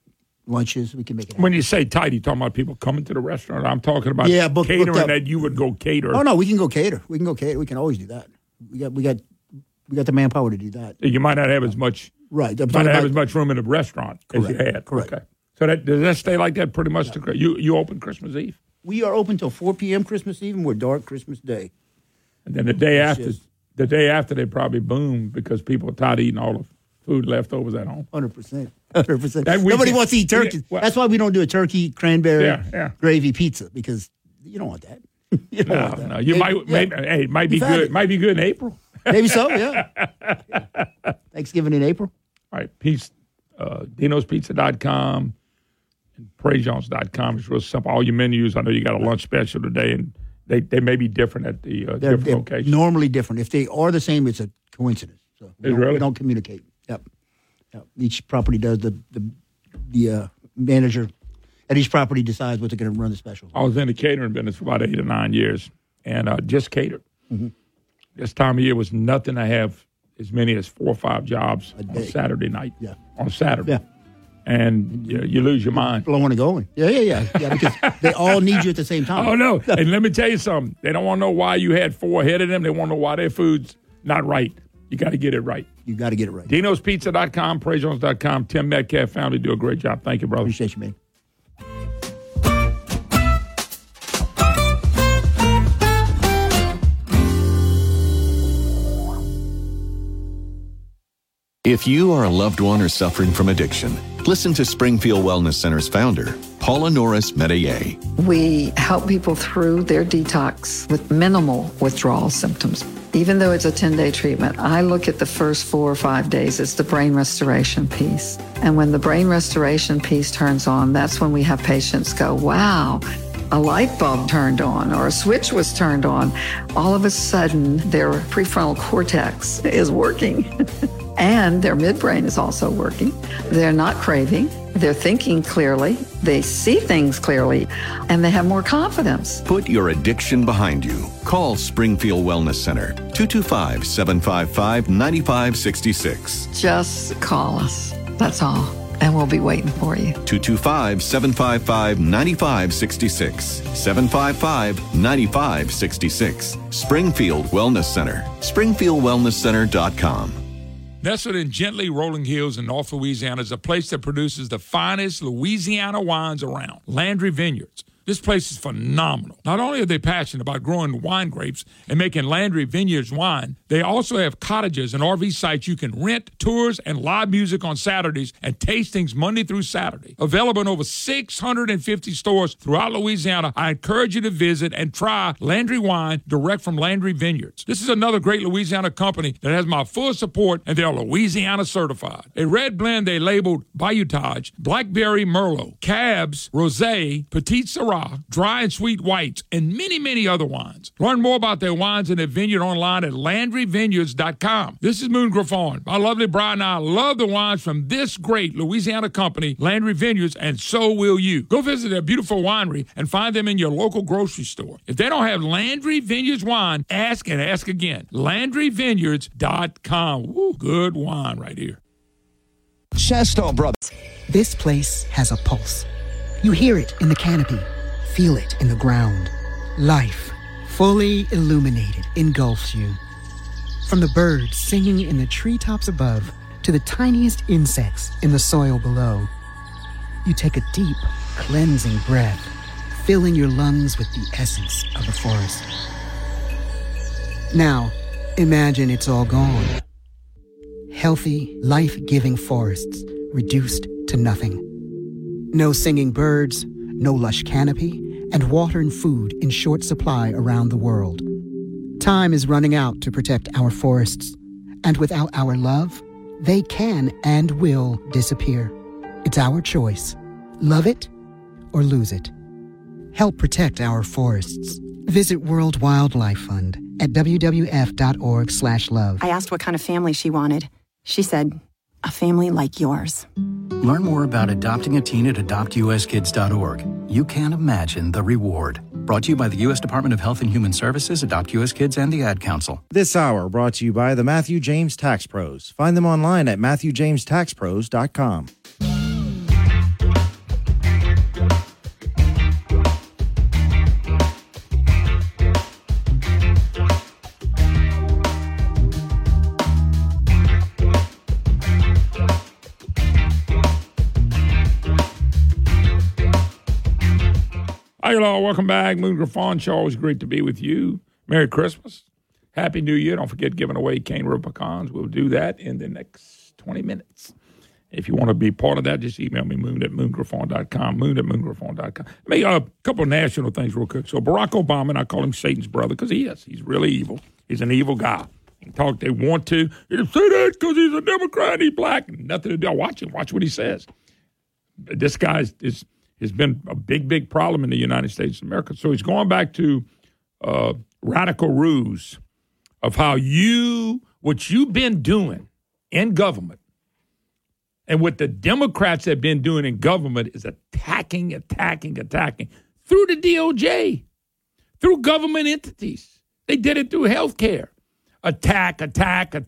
lunches. We can make it happen. When you say tight, you talking about people coming to the restaurant? I'm talking about catering that you would go cater. Oh, no, we can go cater. We can always do that. We got the manpower to do that. You might not have as much. Right. Might not have as much room in the restaurant as you had. Correct. Okay. So does that stay like that pretty much? Yeah. You open Christmas Eve? We are open till 4 p.m. Christmas Eve, and we're dark Christmas Day. And then the day after, they probably boom because people are tired of eating all the food leftovers at home. 100%. 100%. Nobody wants to eat turkey. That's why we don't do a turkey, cranberry, gravy pizza, because you don't want that. You don't want that. No. It might be good. It might be good in April. Maybe so, yeah. Thanksgiving in April. All right. Dino'sPizza.com and PraiseJones.com. It's real simple. All your menus, I know you got a lunch special today, and they may be different at the different locations. Normally different. If they are the same, it's a coincidence. So we don't communicate. Yep. Each property does the manager at each property decides what they're going to run the special. I was in the catering business for about 8 or 9 years, and just catered. Mm-hmm. This time of year was nothing to have as many as 4 or 5 jobs on Saturday night. Yeah. On Saturday. Yeah. And you lose your mind. People don't want to go in. Yeah, because they all need you at the same time. Oh, no. And let me tell you something. They don't want to know why you had 4 ahead of them. They want to know why their food's not right. You got to get it right. You got to get it right. Dino'sPizza.com, PraiseJones.com. Tim Metcalf family do a great job. Thank you, brother. Appreciate you, man. If you are a loved one or suffering from addiction, listen to Springfield Wellness Center's founder, Paula Norris Metayer. We help people through their detox with minimal withdrawal symptoms. Even though it's a 10-day treatment, I look at the first 4 or 5 days as the brain restoration piece. And when the brain restoration piece turns on, that's when we have patients go, wow, a light bulb turned on or a switch was turned on. All of a sudden, their prefrontal cortex is working. And their midbrain is also working. They're not craving. They're thinking clearly. They see things clearly. And they have more confidence. Put your addiction behind you. Call Springfield Wellness Center, 225-755-9566. Just call us. That's all. And we'll be waiting for you. 225-755-9566. 755-9566. Springfield Wellness Center. SpringfieldWellnessCenter.com. Nestled in gently rolling hills in North Louisiana is a place that produces the finest Louisiana wines around, Landry Vineyards. This place is phenomenal. Not only are they passionate about growing wine grapes and making Landry Vineyards wine, they also have cottages and RV sites you can rent, tours, and live music on Saturdays and tastings Monday through Saturday. Available in over 650 stores throughout Louisiana, I encourage you to visit and try Landry wine direct from Landry Vineyards. This is another great Louisiana company that has my full support, and they are Louisiana certified. A red blend they labeled Bayoutage, Blackberry Merlot, Cabs, Rosé, Petite Syrah, dry and sweet whites, and many, many other wines. Learn more about their wines and their vineyard online at LandryVineyards.com. This is Moon Griffon. My lovely bride and I love the wines from this great Louisiana company, Landry Vineyards, and so will you. Go visit their beautiful winery and find them in your local grocery store. If they don't have Landry Vineyards wine, ask and ask again. LandryVineyards.com. Woo, good wine right here. Chestnut Brothers. This place has a pulse. You hear it in the canopy. Feel it in the ground. Life, fully illuminated, engulfs you. From the birds singing in the treetops above to the tiniest insects in the soil below, you take a deep, cleansing breath, filling your lungs with the essence of the forest. Now, imagine it's all gone. Healthy, life-giving forests reduced to nothing. No singing birds, no lush canopy, and water and food in short supply around the world. Time is running out to protect our forests, and without our love, they can and will disappear. It's our choice. Love it or lose it. Help protect our forests. Visit World Wildlife Fund at wwf.org/love. I asked what kind of family she wanted. She said, a family like yours. Learn more about adopting a teen at adoptuskids.org. You can't imagine the reward. Brought to you by the U.S. Department of Health and Human Services, Adopt U.S. Kids, and the Ad Council. This hour brought to you by the Matthew James Tax Pros. Find them online at MatthewJamesTaxPros.com. Hi, hello. Welcome back. Moon Griffon Show. Always great to be with you. Merry Christmas. Happy New Year. Don't forget giving away Cane River pecans. We'll do that in the next 20 minutes. If you want to be part of that, just email me, moon@moongriffon.com, moon@moongriffon.com. Maybe a couple of national things real quick. So Barack Obama, and I call him Satan's brother because he is. He's really evil. He's an evil guy. He can talk they want to. They say that because he's a Democrat, he's black. Nothing to do. Watch him. Watch what he says. This guy has been a big, big problem in the United States of America. So he's going back to radical ruse of how what you've been doing in government and what the Democrats have been doing in government is attacking through the DOJ, through government entities. They did it through health care. Attack. Remember,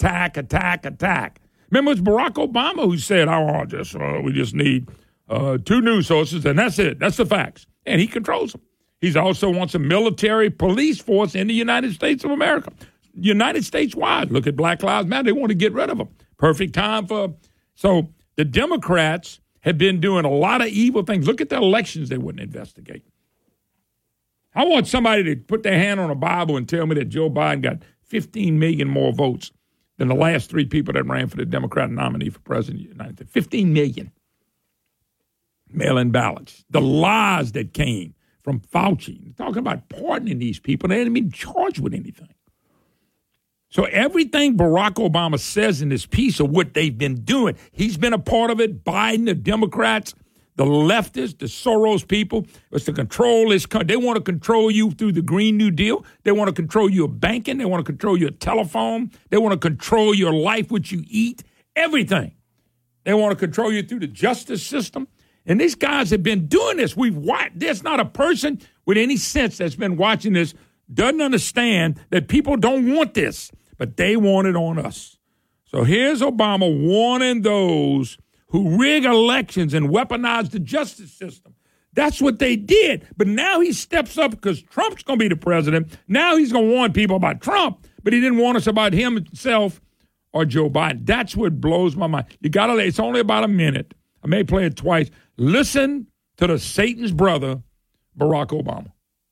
it's Barack Obama who said, we just need 2 news sources, and that's it. That's the facts. And he controls them. He also wants a military police force in the United States of America. United States-wide. Look at Black Lives Matter. They want to get rid of them. Perfect time for... So the Democrats have been doing a lot of evil things. Look at the elections they wouldn't investigate. I want somebody to put their hand on a Bible and tell me that Joe Biden got 15 million more votes than the last 3 people that ran for the Democratic nominee for president of the United States. 15 million mail-in ballots. The lies that came from Fauci, talking about pardoning these people, they hadn't been charged with anything. So everything Barack Obama says in this piece of what they've been doing, he's been a part of it. Biden, the Democrats, the leftists, the Soros people, was to control this country. They want to control you through the Green New Deal. They want to control your banking. They want to control your telephone. They want to control your life, what you eat, everything. They want to control you through the justice system. And these guys have been doing this. There's not a person with any sense that's been watching this doesn't understand that people don't want this, but they want it on us. So here's Obama warning those who rig elections and weaponize the justice system. That's what they did. But now he steps up because Trump's going to be the president. Now he's going to warn people about Trump, but he didn't warn us about himself or Joe Biden. That's what blows my mind. It's only about a minute. I may play it twice. Listen to the Satan's brother, Barack Obama.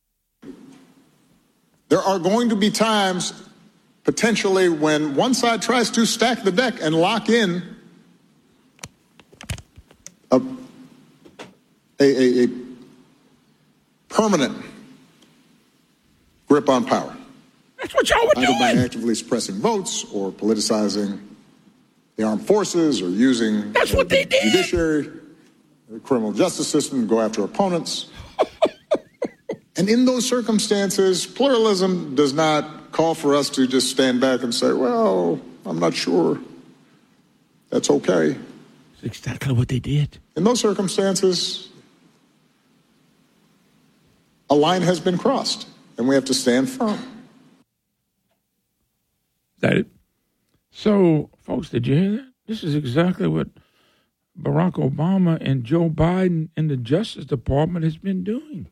There are going to be times, potentially, when one side tries to stack the deck and lock in a permanent grip on power. That's what y'all were doing. Either by actively suppressing votes or politicizing the armed forces or using That's what they did. Judiciary, the criminal justice system to go after opponents. And in those circumstances, pluralism does not call for us to just stand back and say, well, I'm not sure that's okay. That's exactly what they did. In those circumstances, a line has been crossed, and we have to stand firm. Is that it? So, folks, did you hear that? This is exactly what Barack Obama and Joe Biden and the Justice Department has been doing.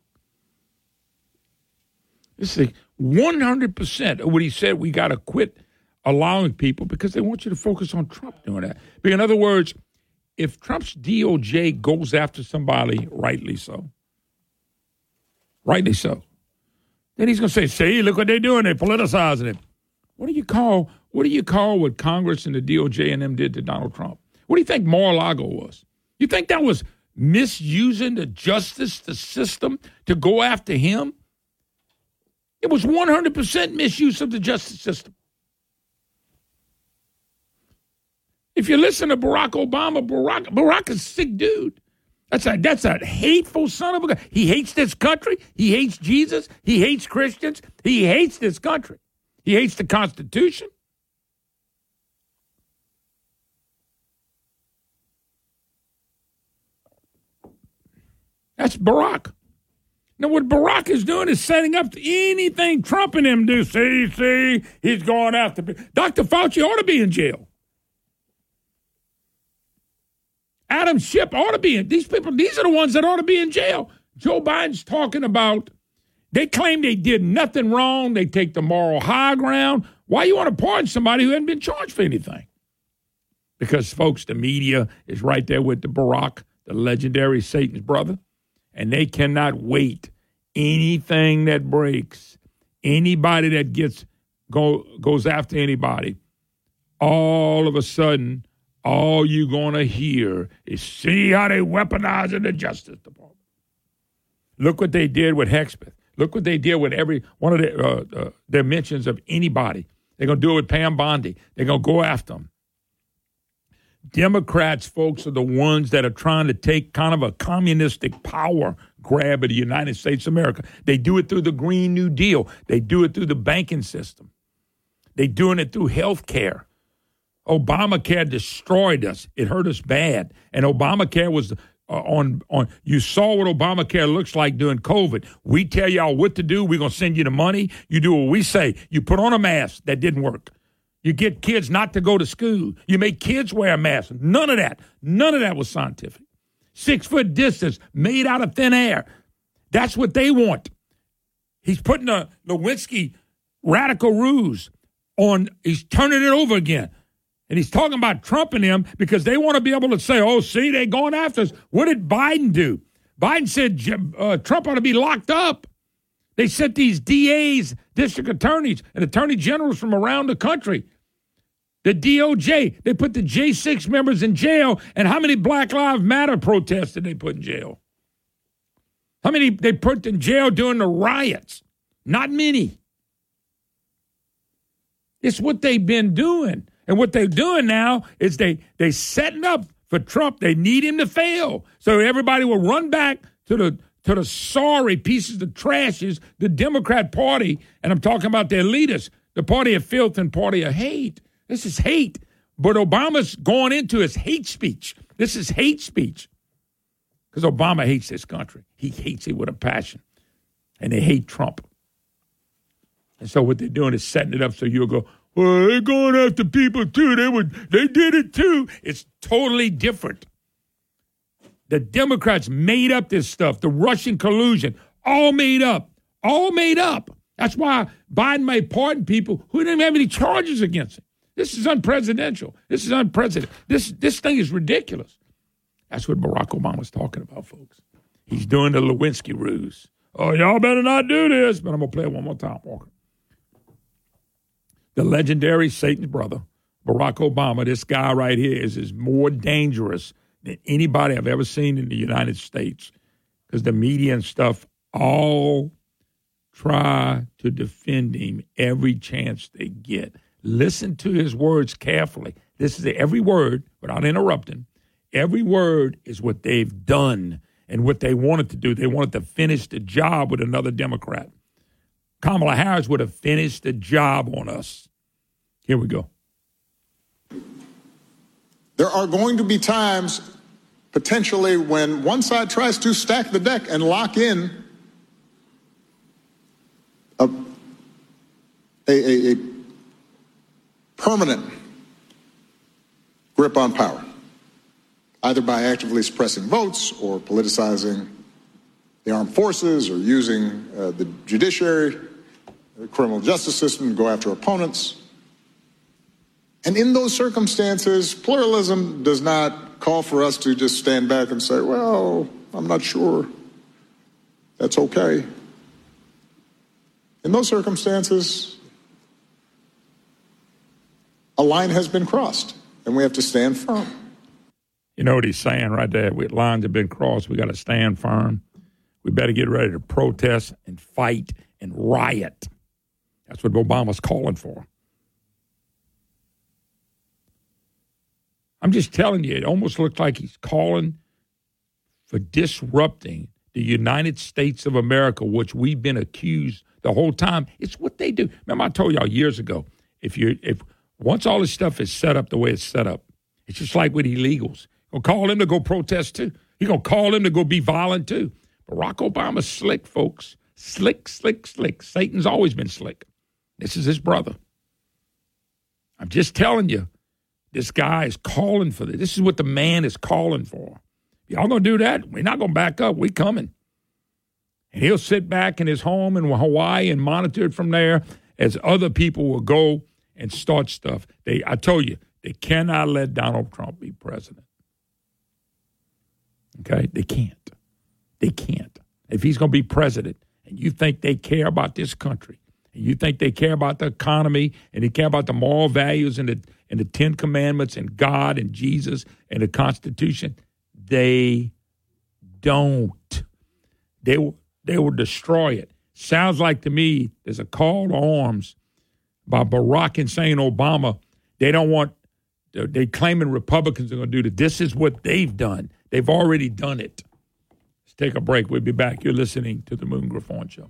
This is 100% of what he said. We got to quit allowing people because they want you to focus on Trump doing that. But in other words, if Trump's DOJ goes after somebody, rightly so, then he's going to say, look what they're doing. They're politicizing it. What do you call what Congress and the DOJ and them did to Donald Trump? What do you think Mar-a-Lago was? You think that was misusing the justice, the system, to go after him? It was 100% misuse of the justice system. If you listen to Barack Obama, Barack is a sick dude. That's a hateful son of a gun. He hates this country. He hates Jesus. He hates Christians. He hates this country. He hates the Constitution. That's Barack. Now, what Barack is doing is setting up anything Trump and him do. See, he's going after people. Dr. Fauci ought to be in jail. Adam Schiff ought to be in. These are the ones that ought to be in jail. Joe Biden's talking about, they claim they did nothing wrong. They take the moral high ground. Why you want to pardon somebody who hasn't been charged for anything? Because, folks, the media is right there with the Barack, the legendary Satan's brother. And they cannot wait anything that breaks, anybody that goes after anybody, all of a sudden, all you're going to hear is, see how they weaponizing the Justice Department. Look what they did with Hexpeth. Look what they did with every one of their mentions of anybody. They're going to do it with Pam Bondi. They're going to go after them. Democrats, folks, are the ones that are trying to take kind of a communistic power grab of the United States of America. They do it through the Green New Deal. They do it through the banking system. They're doing it through health care. Obamacare destroyed us. It hurt us bad. And Obamacare was on. You saw what Obamacare looks like during COVID. We tell y'all what to do. We're going to send you the money. You do what we say. You put on a mask. That didn't work. You get kids not to go to school. You make kids wear a mask. None of that. None of that was scientific. 6 foot distance made out of thin air. That's what they want. He's putting a Lewinsky radical ruse on. He's turning it over again. And he's talking about Trump and them because they want to be able to say, oh, see, they're going after us. What did Biden do? Biden said Trump ought to be locked up. They sent these DAs, district attorneys, and attorney generals from around the country. The DOJ, they put the J6 members in jail. And how many Black Lives Matter protests did they put in jail? How many they put in jail during the riots? Not many. It's what they've been doing. And what they're doing now is they setting up for Trump. They need him to fail. So everybody will run back to the sorry pieces of trashes, the Democrat Party, and I'm talking about their leaders, the party of filth and party of hate. This is hate. But Obama's going into his hate speech. This is hate speech. Because Obama hates this country. He hates it with a passion. And they hate Trump. And so what they're doing is setting it up so you'll go, well, they're going after people too. They did it too. It's totally different. The Democrats made up this stuff. The Russian collusion, all made up. All made up. That's why Biden may pardon people who didn't have any charges against him. This is unpresidential. This is unprecedented. This thing is ridiculous. That's what Barack Obama's talking about, folks. He's doing the Lewinsky ruse. Oh, y'all better not do this. But I'm going to play it one more time, Walker. The legendary Satan's brother, Barack Obama, this guy right here is more dangerous than anybody I've ever seen in the United States because the media and stuff all try to defend him every chance they get. Listen to his words carefully. This is every word, without interrupting. Every word is what they've done and what they wanted to do. They wanted to finish the job with another Democrat. Kamala Harris would have finished the job on us. Here we go. There are going to be times, potentially, when one side tries to stack the deck and lock in a permanent grip on power, either by actively suppressing votes or politicizing the armed forces or using the judiciary, the criminal justice system to go after opponents. And in those circumstances, pluralism does not call for us to just stand back and say, well, I'm not sure that's okay. In those circumstances, a line has been crossed, and we have to stand firm. You know what he's saying right there? Lines have been crossed. We got to stand firm. We better get ready to protest and fight and riot. That's what Obama's calling for. I'm just telling you, it almost looks like he's calling for disrupting the United States of America, which we've been accused the whole time. It's what they do. Remember, I told y'all years ago, if once all this stuff is set up the way it's set up, it's just like with illegals. You're going to call them to go protest too. You're going to call them to go be violent too. Barack Obama's slick, folks. Slick, slick, slick. Satan's always been slick. This is his brother. I'm just telling you, this guy is calling for this. This is what the man is calling for. Y'all going to do that? We're not going to back up. We're coming. And he'll sit back in his home in Hawaii and monitor it from there as other people will go and start stuff. I told you, they cannot let Donald Trump be president. Okay? They can't. They can't. If he's going to be president, and you think they care about this country, and you think they care about the economy, and they care about the moral values and the Ten Commandments and God and Jesus and the Constitution, they don't. They will destroy it. Sounds like to me there's a call to arms by Barack and saying Obama. They don't want, they claiming Republicans are going to do this. This is what they've done. They've already done it. Let's take a break. We'll be back. You're listening to the Moon Griffon Show.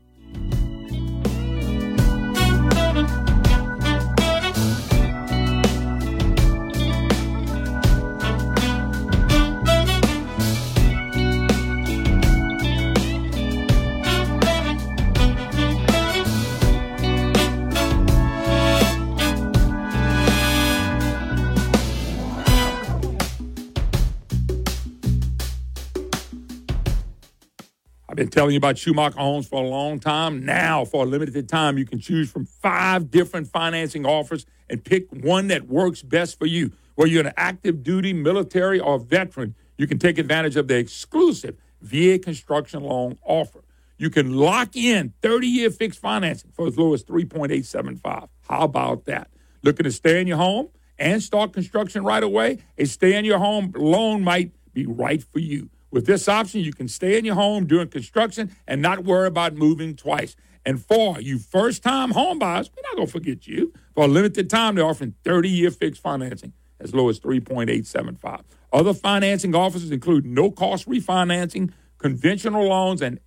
Been telling you about Schumacher Homes for a long time. Now, for a limited time, you can choose from 5 different financing offers and pick one that works best for you. Whether you're an active duty, military, or veteran, you can take advantage of the exclusive VA construction loan offer. You can lock in 30-year fixed financing for as low as 3.875. How about that? Looking to stay in your home and start construction right away? A stay-in-your-home loan might be right for you. With this option, you can stay in your home during construction and not worry about moving twice. And for you first-time home buyers, we're not going to forget you. For a limited time, they're offering 30-year fixed financing as low as 3.875. Other financing offers include no-cost refinancing, conventional loans, and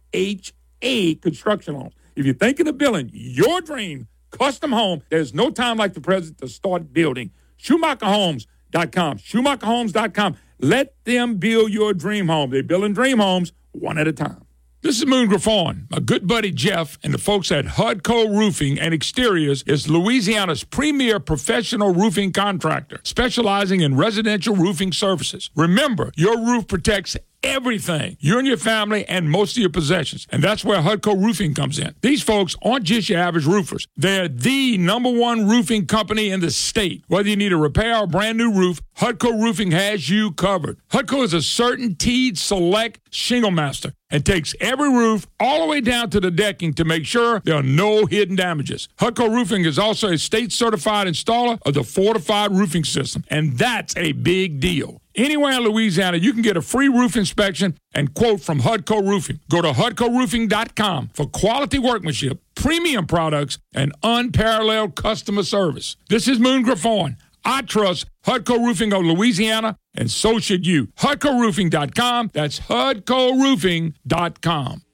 FHA construction loans. If you're thinking of building your dream custom home, there's no time like the present to start building. SchumacherHomes.com. SchumacherHomes.com. Let them build your dream home. They're building dream homes one at a time. This is Moon Griffon. My good buddy Jeff and the folks at Hudco Roofing and Exteriors is Louisiana's premier professional roofing contractor, specializing in residential roofing services. Remember, your roof protects everything, you and your family, and most of your possessions. And that's where Hudco Roofing comes in. These folks aren't just your average roofers. They're the #1 roofing company in the state. Whether you need a repair or a brand new roof, Hudco Roofing has you covered. Hudco is a CertainTeed Select Shingle Master and takes every roof all the way down to the decking to make sure there are no hidden damages. Hudco Roofing is also a state-certified installer of the Fortified Roofing System, and that's a big deal. Anywhere in Louisiana, you can get a free roof inspection and quote from Hudco Roofing. Go to HudcoRoofing.com for quality workmanship, premium products, and unparalleled customer service. This is Moon Griffon. I trust Hudco Roofing of Louisiana, and so should you. HudcoRoofing.com. That's HudcoRoofing.com.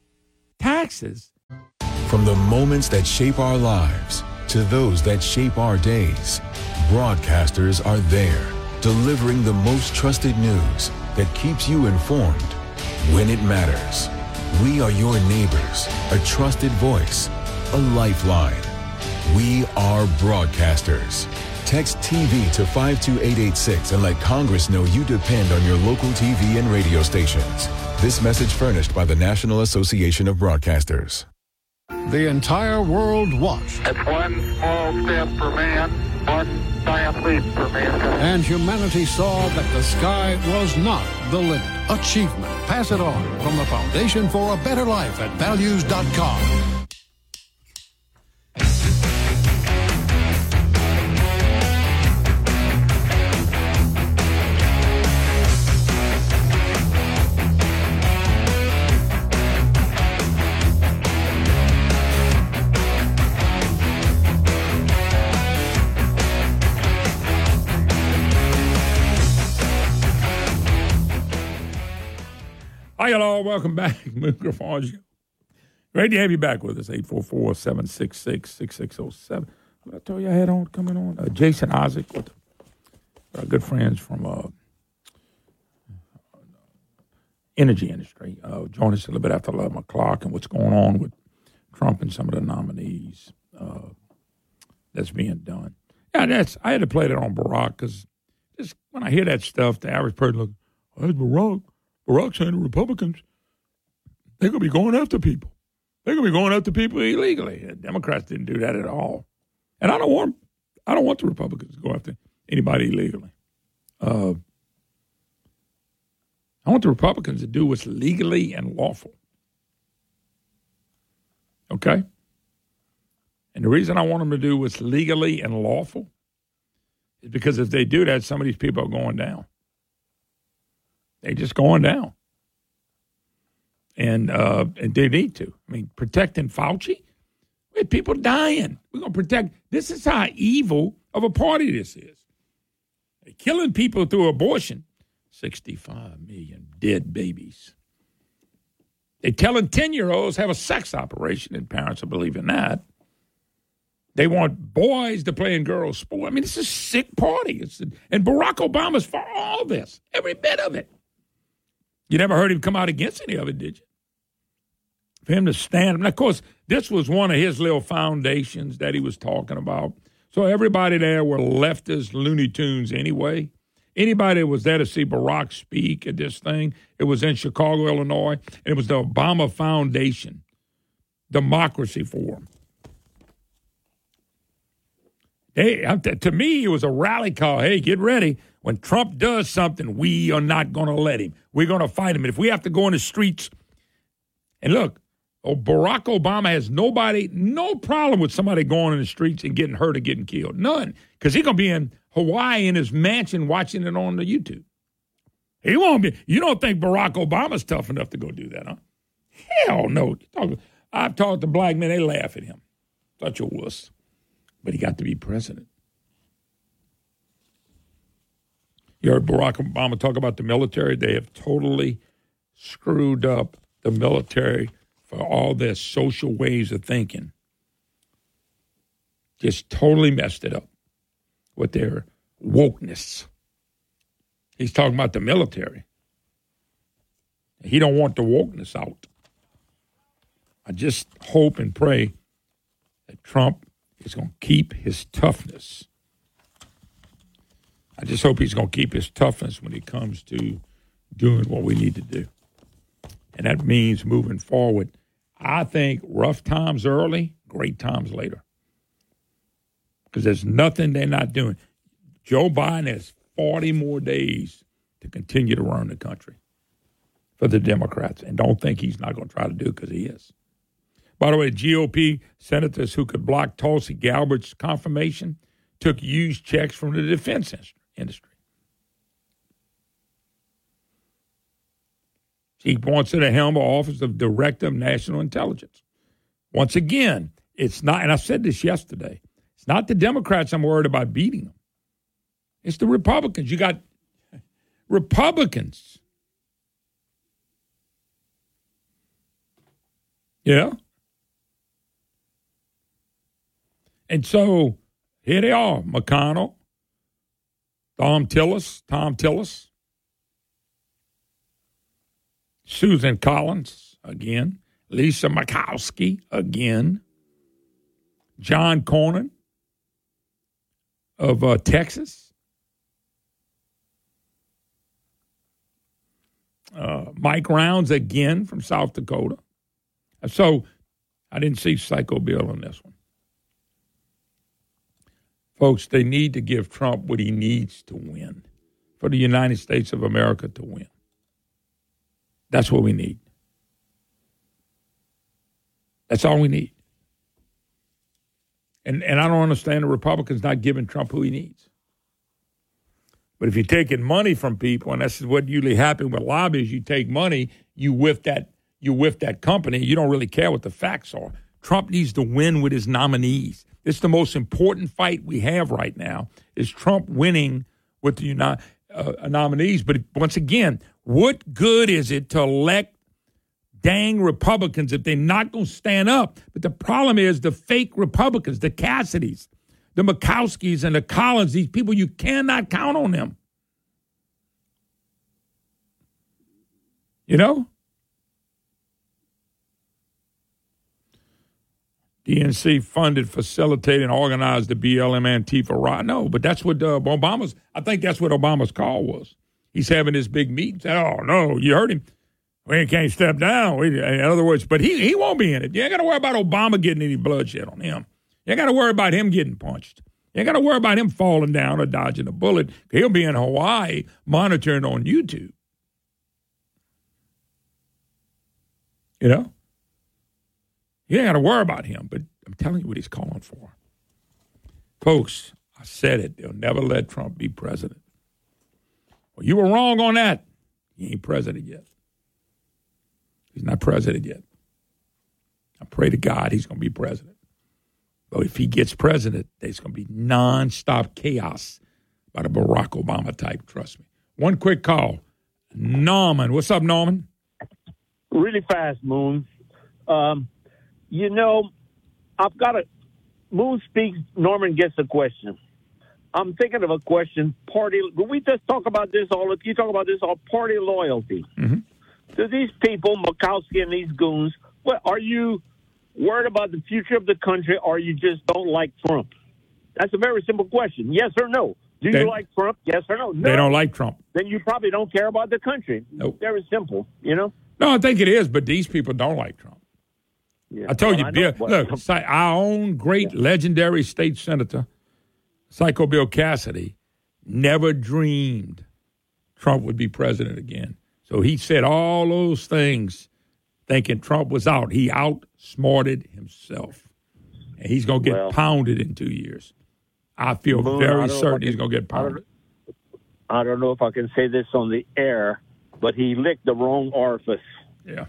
Taxes. From the moments that shape our lives to those that shape our days, broadcasters are there, delivering the most trusted news that keeps you informed when it matters. We are your neighbors, a trusted voice, a lifeline. We are broadcasters. Text TV to 52886 and let Congress know you depend on your local TV and radio stations. This message furnished by the National Association of Broadcasters. The entire world watched. It's one small step for man, one giant leap for mankind. And humanity saw that the sky was not the limit. Achievement. Pass it on from the Foundation for a Better Life at values.com. Hi, hello. Welcome back. Moon Griffon Show. Great to have you back with us. 844-766-6607. I told you I had on coming on. Jason Isaac with our good friends from energy industry. Join us a little bit after 11 o'clock and what's going on with Trump and some of the nominees that's being done. Yeah, I had to play that on Barack because when I hear that stuff, the average person looks, oh, it's Barack. Barack saying the Republicans, they're going to be going after people. They're going to be going after people illegally. The Democrats didn't do that at all. And I don't want the Republicans to go after anybody illegally. I want the Republicans to do what's legally and lawful. Okay? And the reason I want them to do what's legally and lawful is because if they do that, some of these people are going down. They're just going down. And they need to. I mean, protecting Fauci? We had people dying. We're going to protect. This is how evil of a party this is. They're killing people through abortion. 65 million dead babies. They're telling 10-year-olds have a sex operation, and parents are believing that. They want boys to play in girls' sport. I mean, it's a sick party. And Barack Obama's for all this, every bit of it. You never heard him come out against any of it, did you? For him to stand. And, of course, this was one of his little foundations that he was talking about. So everybody there were leftist Looney Tunes anyway. Anybody that was there to see Barack speak at this thing, it was in Chicago, Illinois, and it was the Obama Foundation Democracy Forum. To me, it was a rally call. Hey, get ready. When Trump does something, we are not going to let him. We're going to fight him. And if we have to go in the streets, and look, Barack Obama has no problem with somebody going in the streets and getting hurt or getting killed. None. Because he's going to be in Hawaii in his mansion watching it on the YouTube. He won't be. You don't think Barack Obama's tough enough to go do that, huh? Hell no. I've talked to black men. They laugh at him. Such a wuss. But he got to be president. You heard Barack Obama talk about the military. They have totally screwed up the military for all their social ways of thinking. Just totally messed it up with their wokeness. He's talking about the military. He don't want the wokeness out. I just hope and pray that Trump is going to keep his toughness. I just hope he's going to keep his toughness when it comes to doing what we need to do. And that means moving forward. I think rough times early, great times later. Because there's nothing they're not doing. Joe Biden has 40 more days to continue to run the country for the Democrats. And don't think he's not going to try to do it, because he is. By the way, GOP senators who could block Tulsi Gabbard's confirmation took used checks from the defense industry. He wants at the helm of Office of Director of National Intelligence. Once again, it's not, and I said this yesterday, it's not the Democrats I'm worried about beating them. It's the Republicans. You got Republicans. Yeah. And so here they are, McConnell, Tom Tillis, Susan Collins again, Lisa Murkowski again, John Cornyn of Texas, Mike Rounds again from South Dakota. So I didn't see Psycho Bill on this one. Folks, they need to give Trump what he needs to win, for the United States of America to win. That's what we need. That's all we need. And I don't understand the Republicans not giving Trump who he needs. But if you're taking money from people, and that's what usually happens with lobbyists, you take money, you whiff that company, you don't really care what the facts are. Trump needs to win with his nominees. It's the most important fight we have right now, is Trump winning with the nominees. But once again, what good is it to elect dang Republicans if they're not going to stand up? But the problem is the fake Republicans, the Cassidys, the Murkowskis, and the Collins, these people, you cannot count on them. You know? DNC funded, facilitated, and organized the BLM Antifa riot. No, but that's what I think that's what Obama's call was. He's having this big meeting. Said, oh, no, you heard him. We can't step down. In other words, but he won't be in it. You ain't got to worry about Obama getting any bloodshed on him. You ain't got to worry about him getting punched. You ain't got to worry about him falling down or dodging a bullet. He'll be in Hawaii monitoring on YouTube. You know? You ain't got to worry about him, but I'm telling you what he's calling for. Folks, I said it. They'll never let Trump be president. Well, you were wrong on that. He ain't president yet. He's not president yet. I pray to God he's going to be president. But if he gets president, there's going to be nonstop chaos by the Barack Obama type, trust me. One quick call. Norman. What's up, Norman? Really fast, Moon. You know, I've got a Moon speaks, Norman gets a question. I'm thinking of a question. We just talk about this all. You talk about this all. Party loyalty. Mm-hmm. To these people, Murkowski and these goons. What are you worried about the future of the country, or you just don't like Trump? That's a very simple question. Yes or no? Do you like Trump? Yes or no? They don't like Trump. Then you probably don't care about the country. Nope. Very simple. You know. No, I think it is, but these people don't like Trump. Yeah. I told you, Bill, look, our own great legendary state senator, Psycho Bill Cassidy, never dreamed Trump would be president again. So he said all those things thinking Trump was out. He outsmarted himself. And he's going to get pounded in 2 years. I feel very certain he's going to get pounded. I don't know if I can say this on the air, but he licked the wrong orifice. Yeah.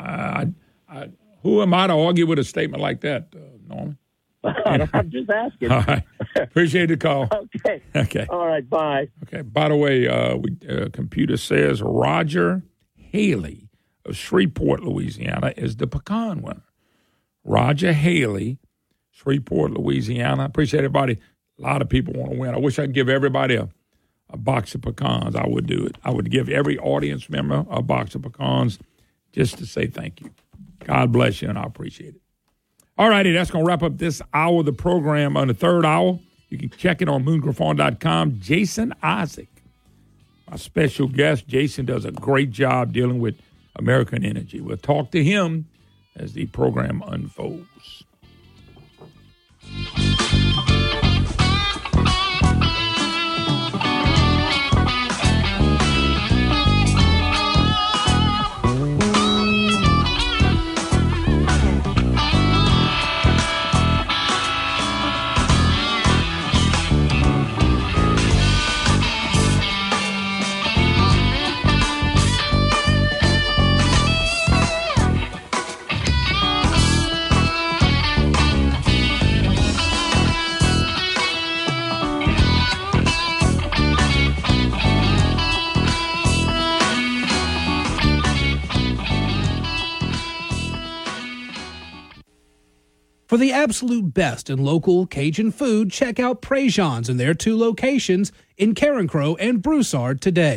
Who am I to argue with a statement like that, Norman? I'm just asking. All right. Appreciate the call. Okay. All right. Bye. Okay. By the way, computer says Roger Haley of Shreveport, Louisiana, is the pecan winner. Roger Haley, Shreveport, Louisiana. Appreciate everybody. A lot of people want to win. I wish I could give everybody a box of pecans. I would do it. I would give every audience member a box of pecans just to say thank you. God bless you, and I appreciate it. All righty, that's going to wrap up this hour of the program. On the third hour, you can check it on moongriffon.com. Jason Isaac, my special guest. Jason does a great job dealing with American energy. We'll talk to him as the program unfolds. For the absolute best in local Cajun food, check out Prejean's in their 2 locations in Carencro and Broussard today.